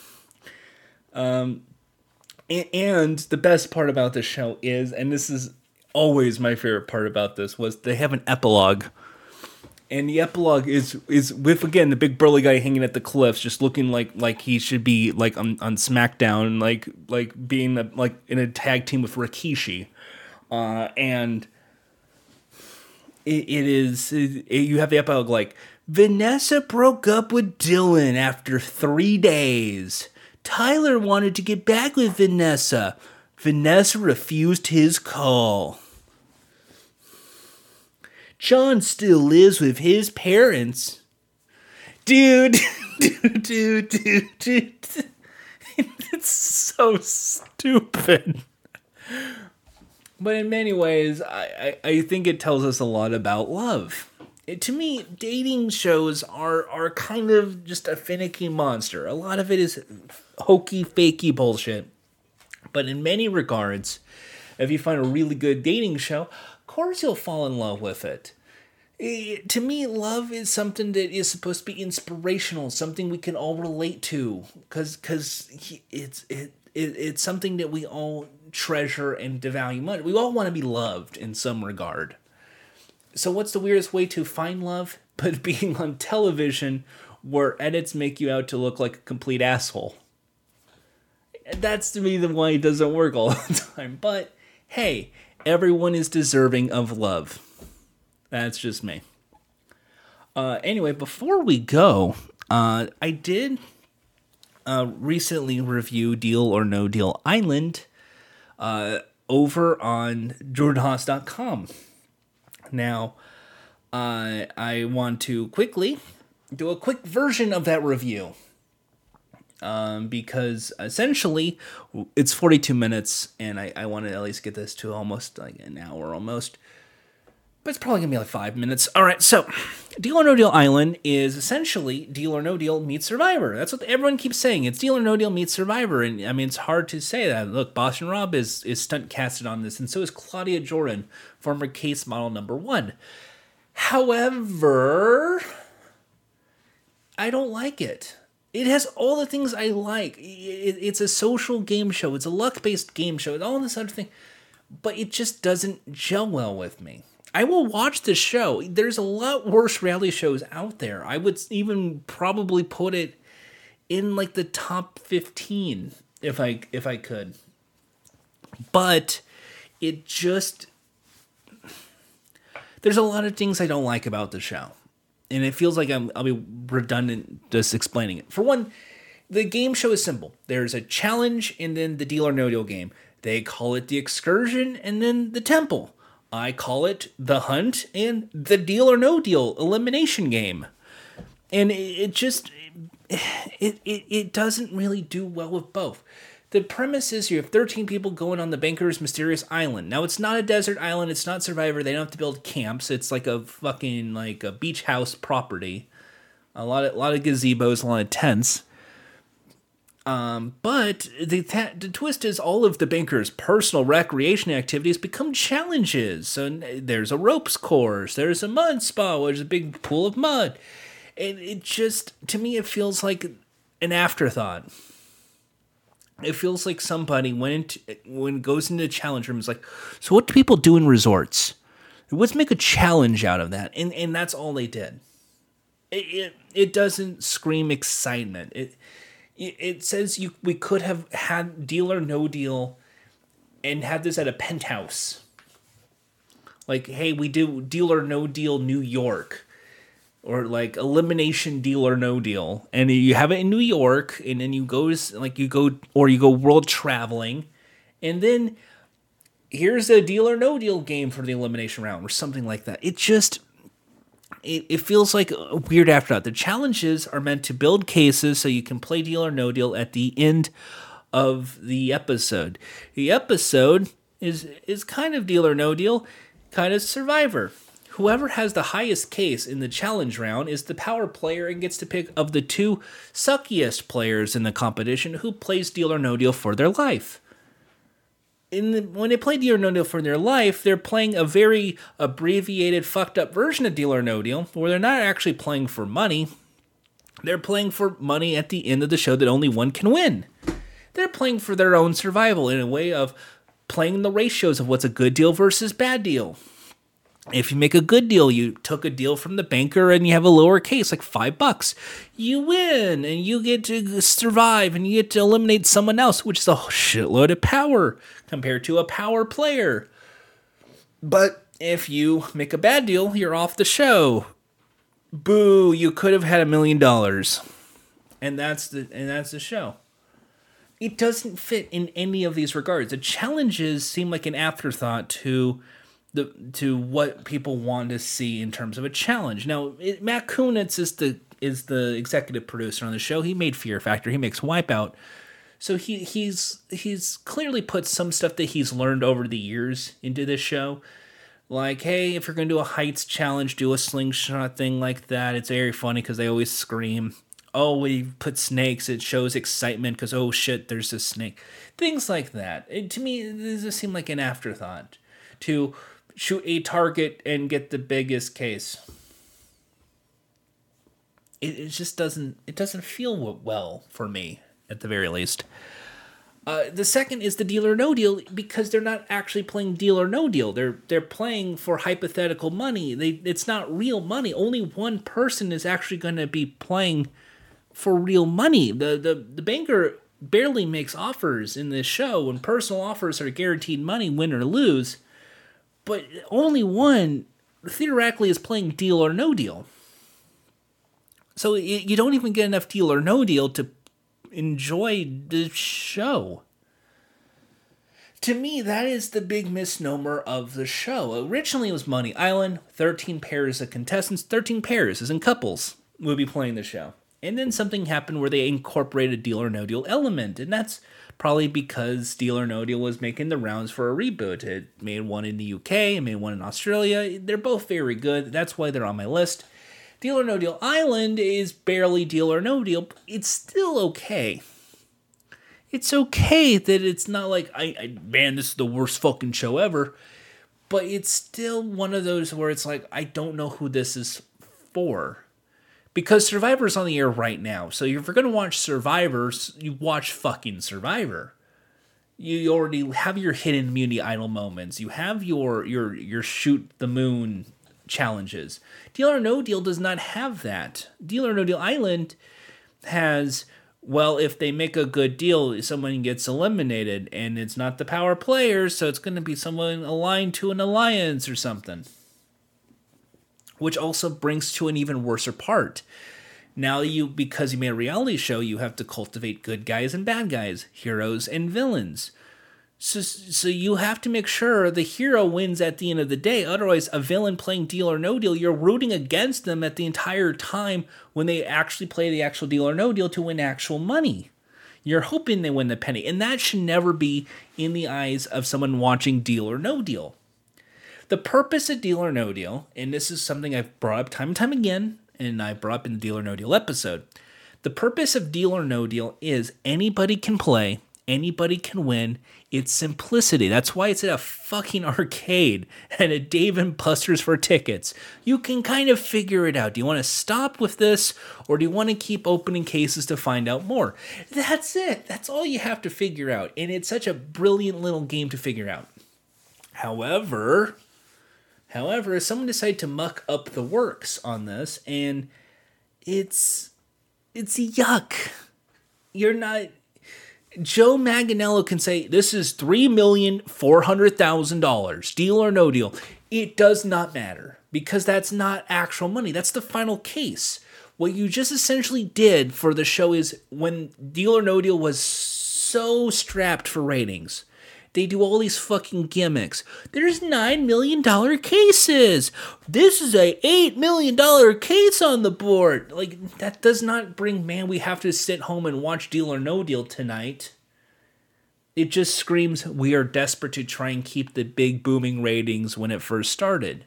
Um and, and the best part about this show is, and this is always my favorite part about this, was they have an epilogue. And the epilogue is is with, again, the big burly guy hanging at the cliffs, just looking like like he should be like on, on SmackDown, like like being a, like in a tag team with Rikishi, uh, and it, it is, it, you have the epilogue like, Vanessa broke up with Dylan after three days. Tyler wanted to get back with Vanessa. Vanessa refused his call. John still lives with his parents. Dude, dude, dude, dude, dude. It's so stupid. But in many ways, I, I, I think it tells us a lot about love. It, to me, dating shows are, are kind of just a finicky monster. A lot of it is hokey, fakey bullshit. But in many regards, if you find a really good dating show, of course you'll fall in love with it. It, to me, love is something that is supposed to be inspirational, something we can all relate to, because because it's it, it it's something that we all treasure and value much. We all want to be loved in some regard. So what's the weirdest way to find love but being on television where edits make you out to look like a complete asshole? That's to me the why it doesn't work all the time. But hey, everyone is deserving of love. That's just me. Uh, anyway, before we go, uh, I did uh, recently review Deal or No Deal Island uh, over on Jordan Haas dot com. Now, uh, I want to quickly do a quick version of that review. Um, because essentially it's forty-two minutes and I, I want to at least get this to almost like an hour almost. But it's probably going to be like five minutes. All right, so Deal or No Deal Island is essentially Deal or No Deal meets Survivor. That's what everyone keeps saying. It's Deal or No Deal meets Survivor. And I mean, it's hard to say that. Look, Boston Rob is, is stunt casted on this, and so is Claudia Jordan, former case model number one. However, I don't like it. It has all the things I like. It, it's a social game show. It's a luck-based game show. It's all this other thing. But it just doesn't gel well with me. I will watch the show. There's a lot worse reality shows out there. I would even probably put it in like the top fifteen if I if I could. But it just, there's a lot of things I don't like about the show. And it feels like I'm, I'll be redundant just explaining it. For one, the game show is simple. There's a challenge and then the Deal or No Deal game. They call it the Excursion and then the Temple. I call it the Hunt and the Deal or No Deal elimination game. And it, it just, it, it, it doesn't really do well with both. The premise is you have thirteen people going on the Banker's Mysterious Island. Now, it's not a desert island. It's not Survivor. They don't have to build camps. It's like a fucking, like a beach house property. A lot of, a lot of gazebos, a lot of tents. Um, but the, the twist is all of the Banker's personal recreation activities become challenges. So there's a ropes course. There's a mud spa, where there's a big pool of mud. And it just, to me, it feels like an afterthought. It feels like somebody went into, when it goes into the challenge room, is like, so what do people do in resorts? Let's make a challenge out of that. And and that's all they did. It it, it doesn't scream excitement. It it, it says you we could have had Deal or No Deal and had this at a penthouse. Like, hey, we do Deal or No Deal New York. Or like Elimination Deal or No Deal, and you have it in New York, and then you go like you go or you go world traveling, and then here's a Deal or No Deal game for the elimination round, or something like that. It just it, it feels like a weird afterthought. The challenges are meant to build cases so you can play Deal or No Deal at the end of the episode. The episode is is kind of Deal or No Deal, kind of Survivor. Whoever has the highest case in the challenge round is the power player and gets to pick of the two suckiest players in the competition who plays Deal or No Deal for their life. In the, when they play Deal or No Deal for their life, they're playing a very abbreviated, fucked up version of Deal or No Deal, where they're not actually playing for money. They're playing for money at the end of the show that only one can win. They're playing for their own survival in a way of playing the ratios of what's a good deal versus bad deal. If you make a good deal, you took a deal from the banker and you have a lower case, like five bucks. You win and you get to survive and you get to eliminate someone else, which is a shitload of power compared to a power player. But if you make a bad deal, you're off the show. Boo, you could have had a million dollars. And that's the and that's the show. It doesn't fit in any of these regards. The challenges seem like an afterthought to the to what people want to see in terms of a challenge. Now, it, Matt Kunitz is the is the executive producer on the show. He made Fear Factor. He makes Wipeout. So he he's he's clearly put some stuff that he's learned over the years into this show. Like, hey, if you're going to do a heights challenge, do a slingshot thing like that. It's very funny because they always scream. Oh, we put snakes. It shows excitement because, oh, shit, there's a snake. Things like that. It, to me, this just seemed like an afterthought. To shoot a target and get the biggest case. It, it just doesn't, it doesn't feel well for me, at the very least. Uh, the second is the Deal or No Deal, because they're not actually playing Deal or No Deal. They're they're playing for hypothetical money. They it's not real money. Only one person is actually going to be playing for real money. The the the banker barely makes offers in this show, and personal offers are guaranteed money, win or lose. But only one theoretically is playing Deal or No Deal. So it, you don't even get enough Deal or No Deal to enjoy the show. To me, that is the big misnomer of the show. Originally, it was Money Island, thirteen pairs of contestants, thirteen pairs, as in couples, would be playing the show. And then something happened where they incorporated Deal or No Deal element, and that's probably because Deal or No Deal was making the rounds for a reboot. It made one in the U K, it made one in Australia. They're both very good. That's why they're on my list. Deal or No Deal Island is barely Deal or No Deal, but it's still okay. It's okay that it's not like, I, I man, this is the worst fucking show ever, but it's still one of those where it's like, I don't know who this is for. Because Survivor's on the air right now, so if you're going to watch Survivors, you watch fucking Survivor. You already have your hidden immunity idol moments. You have your your your shoot the moon challenges. Deal or No Deal does not have that. Deal or No Deal Island has, well, if they make a good deal, someone gets eliminated, and it's not the power players, so it's going to be someone aligned to an alliance or something. Which also brings to an even worser part. Now you, because you made a reality show, you have to cultivate good guys and bad guys, heroes and villains. So, so you have to make sure the hero wins at the end of the day. Otherwise, a villain playing Deal or No Deal, you're rooting against them at the entire time when they actually play the actual Deal or No Deal to win actual money. You're hoping they win the penny, and that should never be in the eyes of someone watching Deal or No Deal. The purpose of Deal or No Deal, and this is something I've brought up time and time again, and I brought up in the Deal or No Deal episode, the purpose of Deal or No Deal is anybody can play, anybody can win. It's simplicity. That's why it's at a fucking arcade and at Dave and Buster's for tickets. You can kind of figure it out. Do you want to stop with this, or do you want to keep opening cases to find out more? That's it. That's all you have to figure out, and it's such a brilliant little game to figure out. However... However, someone decided to muck up the works on this, and it's it's yuck. You're not... Joe Manganiello can say, this is three million four hundred thousand dollars, Deal or No Deal. It does not matter, because that's not actual money. That's the final case. What you just essentially did for the show is, when Deal or No Deal was so strapped for ratings, they do all these fucking gimmicks. There's nine million dollars cases. This is a eight million dollars case on the board. Like, that does not bring, man, we have to sit home and watch Deal or No Deal tonight. It just screams, we are desperate to try and keep the big booming ratings when it first started.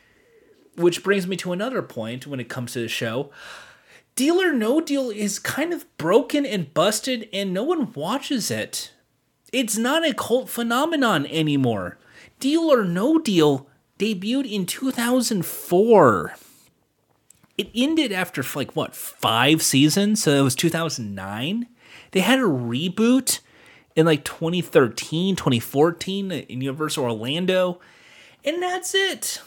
Which brings me to another point when it comes to the show. Deal or No Deal is kind of broken and busted, and no one watches it. It's not a cult phenomenon anymore. Deal or No Deal debuted in two thousand four. It ended after, like, what, five seasons? So it was two thousand nine? They had a reboot in, like, twenty thirteen, twenty fourteen in Universal Orlando. And that's it.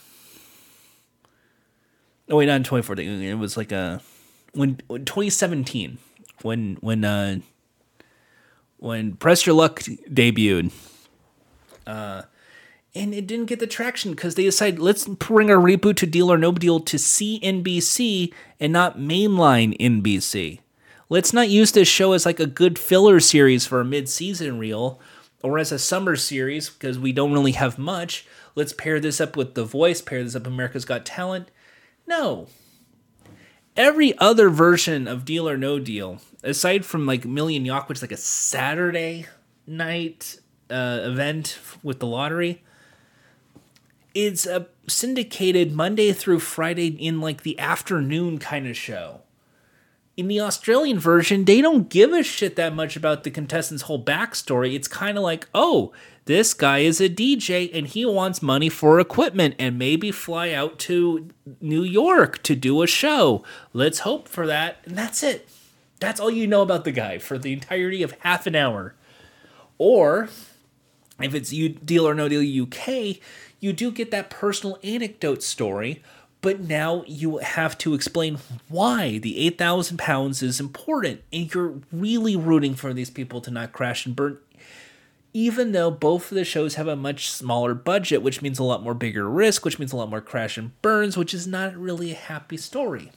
Oh, wait, not in twenty fourteen. It was, like, a... When, twenty seventeen. When, when, uh... When Press Your Luck debuted, uh, And it didn't get the traction because they decided, let's bring our reboot to Deal or No Deal to C N B C and not mainline N B C. Let's not use this show as like a good filler series for a mid-season reel or as a summer series because we don't really have much. Let's pair this up with The Voice, pair this up with America's Got Talent. No. Every other version of Deal or No Deal, aside from like Million Yacht, which is like a Saturday night uh, event with the lottery, it's a syndicated Monday through Friday in like the afternoon kind of show. In the Australian version, they don't give a shit that much about the contestant's whole backstory. It's kind of like, oh, this guy is a D J and he wants money for equipment and maybe fly out to New York to do a show. Let's hope for that. And that's it. That's all you know about the guy for the entirety of half an hour. Or if it's you Deal or No Deal U K, you do get that personal anecdote story, but now you have to explain why the eight thousand pounds is important. And you're really rooting for these people to not crash and burn, even though both of the shows have a much smaller budget, which means a lot more bigger risk, which means a lot more crash and burns, which is not really a happy story.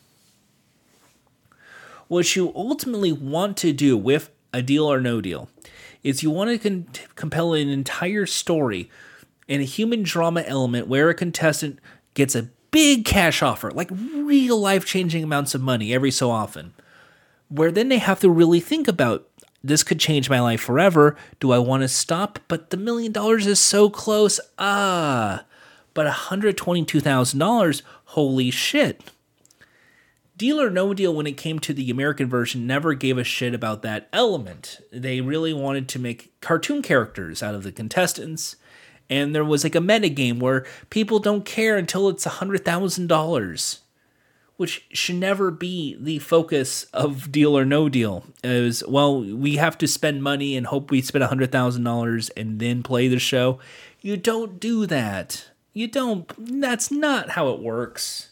What you ultimately want to do with a Deal or No Deal is you want to con- compel an entire story and a human drama element where a contestant gets a big cash offer, like real life-changing amounts of money every so often, where then they have to really think about, this could change my life forever. Do I want to stop? But the million dollars is so close. Ah, but one hundred twenty-two thousand dollars, holy shit. Deal or No Deal, when it came to the American version, never gave a shit about that element. They really wanted to make cartoon characters out of the contestants. And there was like a metagame where people don't care until it's one hundred thousand dollars, which should never be the focus of Deal or No Deal. It was, well, we have to spend money and hope we spend one hundred thousand dollars and then play the show. You don't do that. You don't. That's not how it works.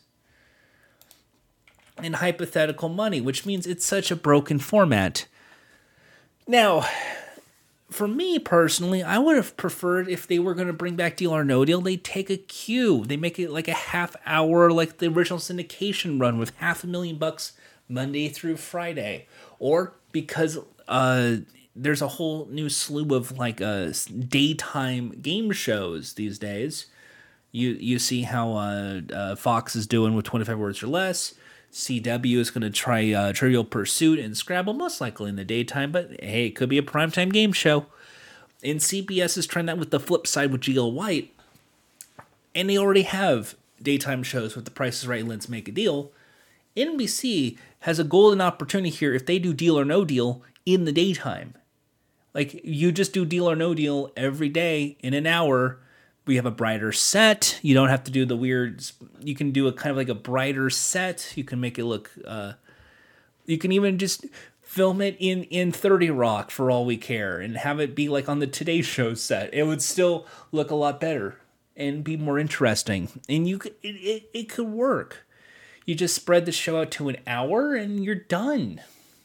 And hypothetical money, which means it's such a broken format. Now, for me personally, I would have preferred if they were going to bring back Deal or No Deal, they take a cue. They make it like a half hour, like the original syndication run with half a million bucks Monday through Friday. Or because uh, there's a whole new slew of like uh, daytime game shows these days. You you see how uh, uh, Fox is doing with twenty-five Words or Less. C W is going to try uh, Trivial Pursuit and Scrabble, most likely in the daytime, but hey, it could be a primetime game show. And C B S is trying that with The Flip Side with G L White. And they already have daytime shows with The Price is Right and Let's Make a Deal. N B C has a golden opportunity here if they do Deal or No Deal in the daytime. Like, you just do Deal or No Deal every day in an hour. We have a brighter set. You don't have to do the weird... You can do a kind of like a brighter set. You can make it look... Uh, you can even just film it in, in thirty Rock for all we care and have it be like on the Today Show set. It would still look a lot better and be more interesting. And you could, it, it, it could work. You just spread the show out to an hour and you're done.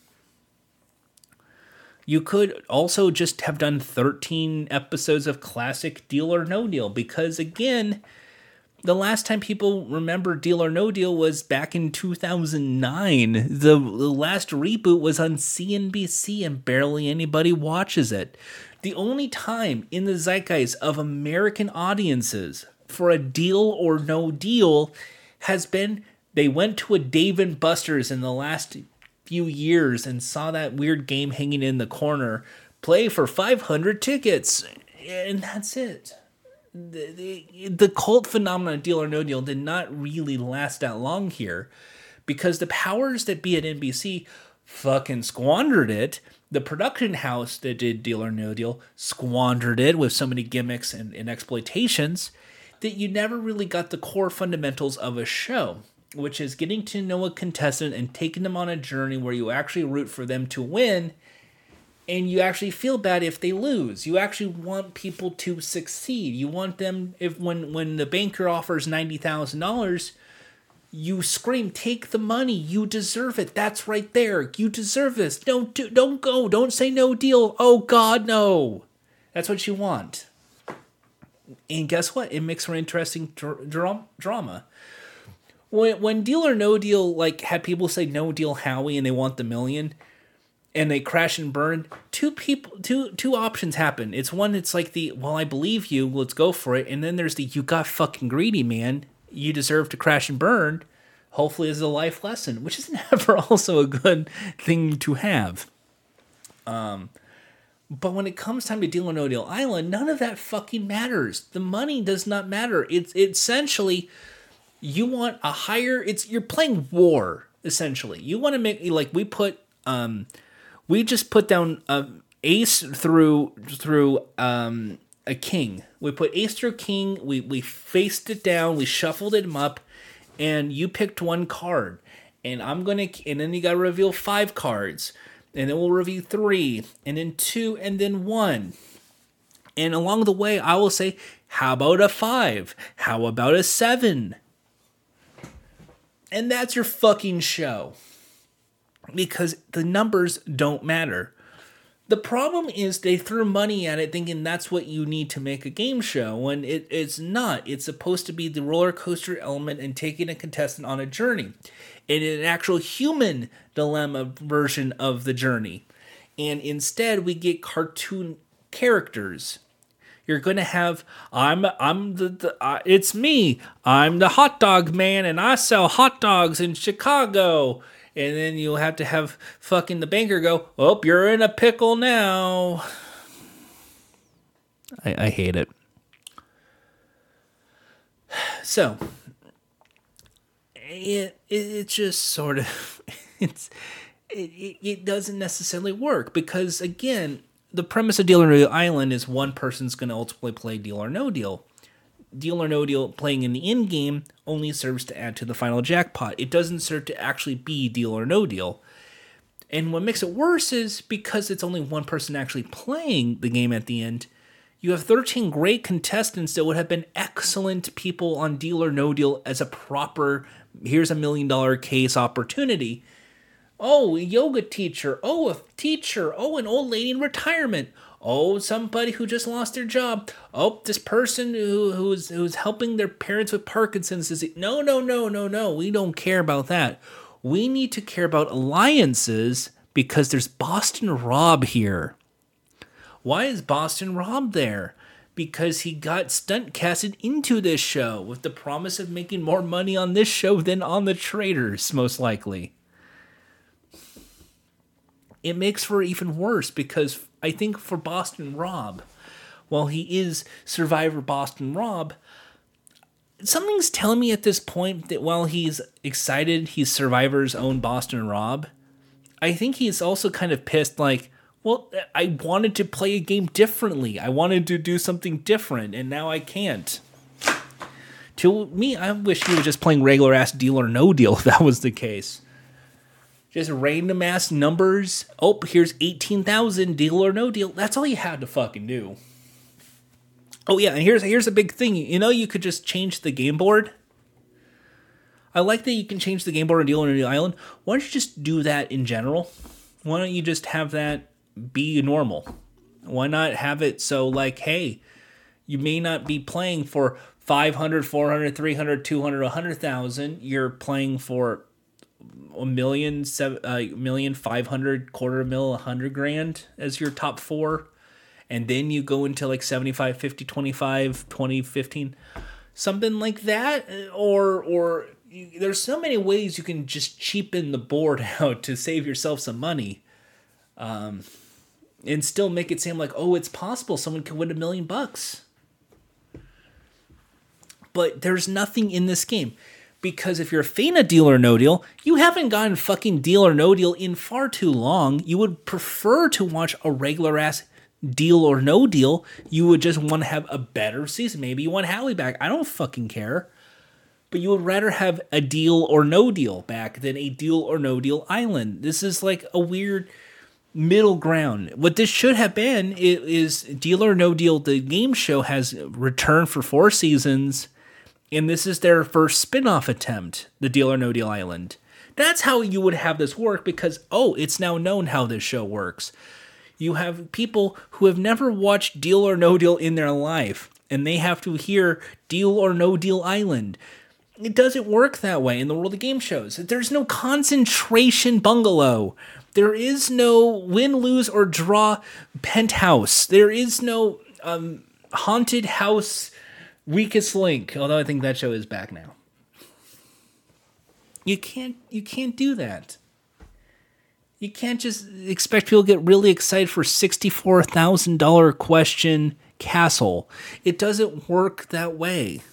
You could also just have done thirteen episodes of classic Deal or No Deal because, again, the last time people remember Deal or No Deal was back in two thousand nine. The, the last reboot was on C N B C and barely anybody watches it. The only time in the zeitgeist of American audiences for a Deal or No Deal has been they went to a Dave and Buster's in the last few years and saw that weird game hanging in the corner, play for five hundred tickets, and that's it. The, the, the cult phenomenon of Deal or No Deal did not really last that long here because the powers that be at N B C fucking squandered it. The production house that did Deal or No Deal squandered it with so many gimmicks and, and exploitations that you never really got the core fundamentals of a show, which is getting to know a contestant and taking them on a journey where you actually root for them to win, and you actually feel bad if they lose. You actually want people to succeed. You want them, if when, when the banker offers ninety thousand dollars, you scream, take the money, you deserve it, that's right there, you deserve this, don't, do, don't go, don't say no deal, oh God, no. That's what you want. And guess what? It makes for interesting dr- dra- drama. When when Deal or No Deal like had people say No Deal Howie and they want the million, and they crash and burn, two people, two two options happen. It's one, it's like the, well, I believe you, let's go for it. And then there's the, you got fucking greedy, man. You deserve to crash and burn. Hopefully it's a life lesson, which is never also a good thing to have. Um, but when it comes time to Deal or No Deal Island, none of that fucking matters. The money does not matter. It's, it's essentially, you want a higher, it's, you're playing war, essentially. You want to make, like, we put, um, we just put down um, ace through, through, um, a king. We put ace through king, we, we faced it down, we shuffled him up, and you picked one card. And I'm gonna, and then you gotta reveal five cards. And then we'll reveal three, and then two, and then one. And along the way, I will say, how about a five? How about a seven? And that's your fucking show. Because the numbers don't matter. The problem is they threw money at it thinking that's what you need to make a game show, when it, it's not. It's supposed to be the roller coaster element and taking a contestant on a journey. And an actual human dilemma version of the journey. And instead we get cartoon characters. You're going to have, I'm I'm the, the uh, it's me. I'm the hot dog man and I sell hot dogs in Chicago. And then you'll have to have fucking the banker go, oh, you're in a pickle now. I, I hate it. So, it, it it's just sort of, it's it, it doesn't necessarily work. Because, again, the premise of Deal or No Deal Island is one person's going to ultimately play Deal or No Deal. Deal or No Deal playing in the end game only serves to add to the final jackpot. It doesn't serve to actually be Deal or No Deal. And what makes it worse is because it's only one person actually playing the game at the end, you have thirteen great contestants that would have been excellent people on Deal or No Deal as a proper, here's a million dollar case opportunity. Oh, a yoga teacher. Oh, a teacher. Oh, an old lady in retirement. Oh, somebody who just lost their job. Oh, this person who who's who's helping their parents with Parkinson's disease. No, no, no, no, no. We don't care about that. We need to care about alliances because there's Boston Rob here. Why is Boston Rob there? Because he got stunt casted into this show with the promise of making more money on this show than on the Traitors, most likely. It makes for even worse because I think for Boston Rob, while he is Survivor Boston Rob, something's telling me at this point that while he's excited he's Survivor's own Boston Rob, I think he's also kind of pissed like, well, I wanted to play a game differently. I wanted to do something different, and now I can't. To me, I wish he was just playing regular ass Deal or No Deal if that was the case. Just random ass numbers. Oh, here's eighteen thousand, Deal or No Deal. That's all you had to fucking do. Oh yeah, and here's here's a big thing. You know, you could just change the game board. I like that you can change the game board on Deal or No Deal Island. Why don't you just do that in general? Why don't you just have that be normal? Why not have it so like, hey, you may not be playing for five hundred, four hundred, three hundred, two hundred, one hundred thousand. You're playing for a million, seven, uh, million, five hundred, quarter mil, a hundred grand as your top four. And then you go into like seventy-five, fifty, twenty-five, twenty, fifteen, something like that. Or, or you, there's so many ways you can just cheapen the board out to save yourself some money. Um, and still make it seem like, oh, it's possible someone could win a million bucks. But there's nothing in this game. Because if you're a fan of Deal or No Deal, you haven't gotten fucking Deal or No Deal in far too long. You would prefer to watch a regular ass Deal or No Deal. You would just want to have a better season. Maybe you want Howie back. I don't fucking care. But you would rather have a Deal or No Deal back than a Deal or No Deal Island. This is like a weird middle ground. What this should have been is Deal or No Deal. The game show has returned for four seasons. And this is their first spin-off attempt, the Deal or No Deal Island. That's how you would have this work because, oh, it's now known how this show works. You have people who have never watched Deal or No Deal in their life, and they have to hear Deal or No Deal Island. It doesn't work that way in the world of game shows. There's no concentration bungalow. There is no win, lose, or draw penthouse. There is no um, haunted house weakest link. Although I think that show is back now. You can't. You can't do that. You can't just expect people to get really excited for sixty-four thousand dollars question castle. It doesn't work that way.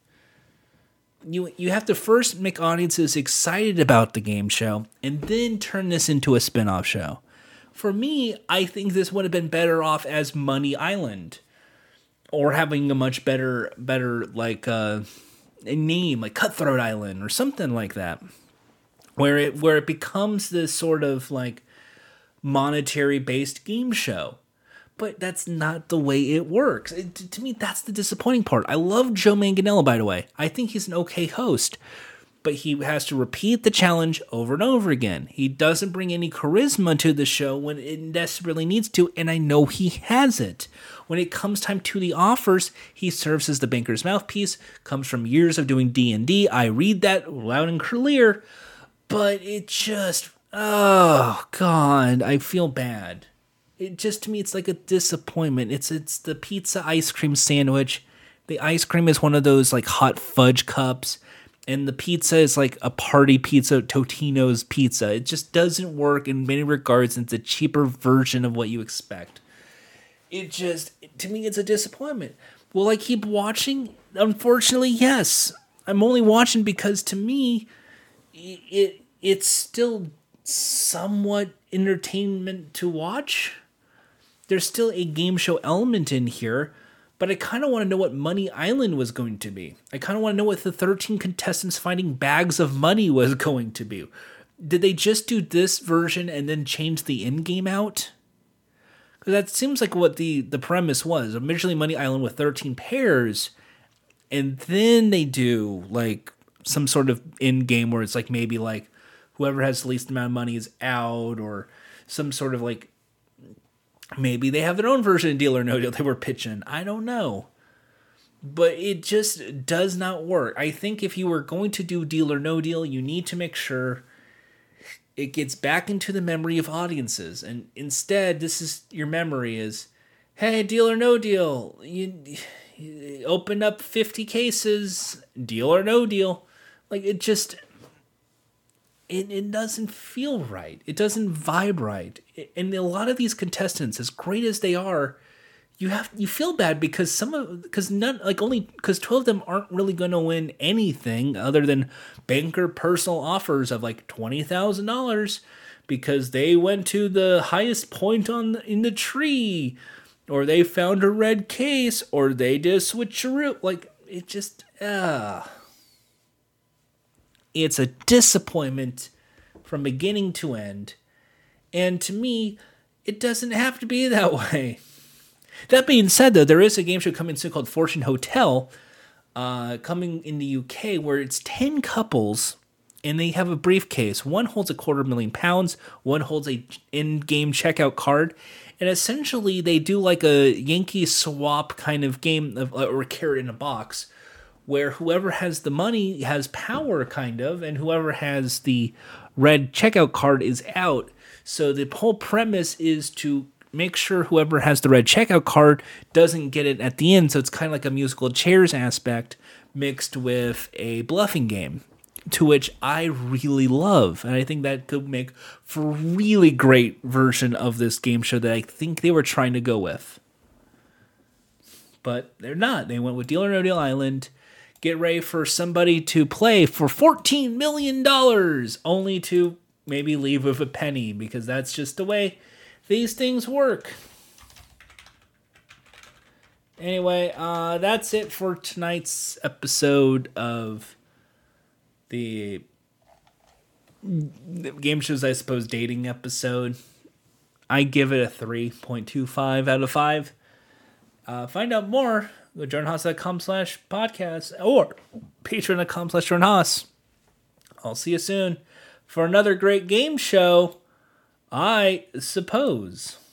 You you have to first make audiences excited about the game show and then turn this into a spin-off show. For me, I think this would have been better off as Money Island, or having a much better better like uh, a name like Cutthroat Island or something like that, where it where it becomes this sort of like monetary based game show. But that's not the way it works. It, to me, that's the disappointing part. I love Joe Manganiello, by the way. I think he's an okay host. But he has to repeat the challenge over and over again. He doesn't bring any charisma to the show when it desperately needs to, and I know he has it. When it comes time to the offers, he serves as the banker's mouthpiece, comes from years of doing D and D. I read that loud and clear. But it just, oh, God, I feel bad. It just, to me, it's like a disappointment. It's it's the pizza ice cream sandwich. The ice cream is one of those like hot fudge cups, and the pizza is like a party pizza, Totino's pizza. It just doesn't work in many regards. It's a cheaper version of what you expect. It just, to me, it's a disappointment. Will I keep watching? Unfortunately, yes. I'm only watching because, to me, it, it it's still somewhat entertainment to watch. There's still a game show element in here, but I kind of want to know what Money Island was going to be. I kind of want to know what the thirteen contestants finding bags of money was going to be. Did they just do this version and then change the end game out? Because that seems like what the, the premise was. Originally Money Island with thirteen pairs, and then they do like some sort of end game where it's like maybe like whoever has the least amount of money is out, or some sort of like, maybe they have their own version of Deal or No Deal they were pitching. I don't know. But it just does not work. I think if you were going to do Deal or No Deal, you need to make sure it gets back into the memory of audiences. And instead, this is your memory is, hey, Deal or No Deal. You, you open up fifty cases, Deal or No Deal. Like, it just... It, it doesn't feel right. It doesn't vibe right. And a lot of these contestants, as great as they are, you have you feel bad because some of because none like only because twelve of them aren't really going to win anything other than banker personal offers of like twenty thousand dollars because they went to the highest point on the, in the tree, or they found a red case, or they did a switcheroo. Like, it just ah. Uh, It's a disappointment from beginning to end. And to me, it doesn't have to be that way. That being said, though, there is a game show coming soon called Fortune Hotel, uh, coming in the U K, where it's ten couples, and they have a briefcase. One holds a quarter million pounds, one holds a in-game checkout card, and essentially they do like a Yankee swap kind of game, of, or a carrot in a box, where whoever has the money has power, kind of, and whoever has the red checkout card is out. So the whole premise is to make sure whoever has the red checkout card doesn't get it at the end. So it's kind of like a musical chairs aspect mixed with a bluffing game, to which I really love. And I think that could make for a really great version of this game show that I think they were trying to go with. But they're not. They went with Deal or No Deal Island. Get ready for somebody to play for fourteen million dollars, only to maybe leave with a penny, because that's just the way these things work. Anyway, uh, that's it for tonight's episode of the game shows, I suppose, dating episode. I give it a three point two five out of five. Uh, find out more. Go to jordan haas dot com slash podcast or patreon dot com slash jordan haas. I'll see you soon for another great game show, I suppose.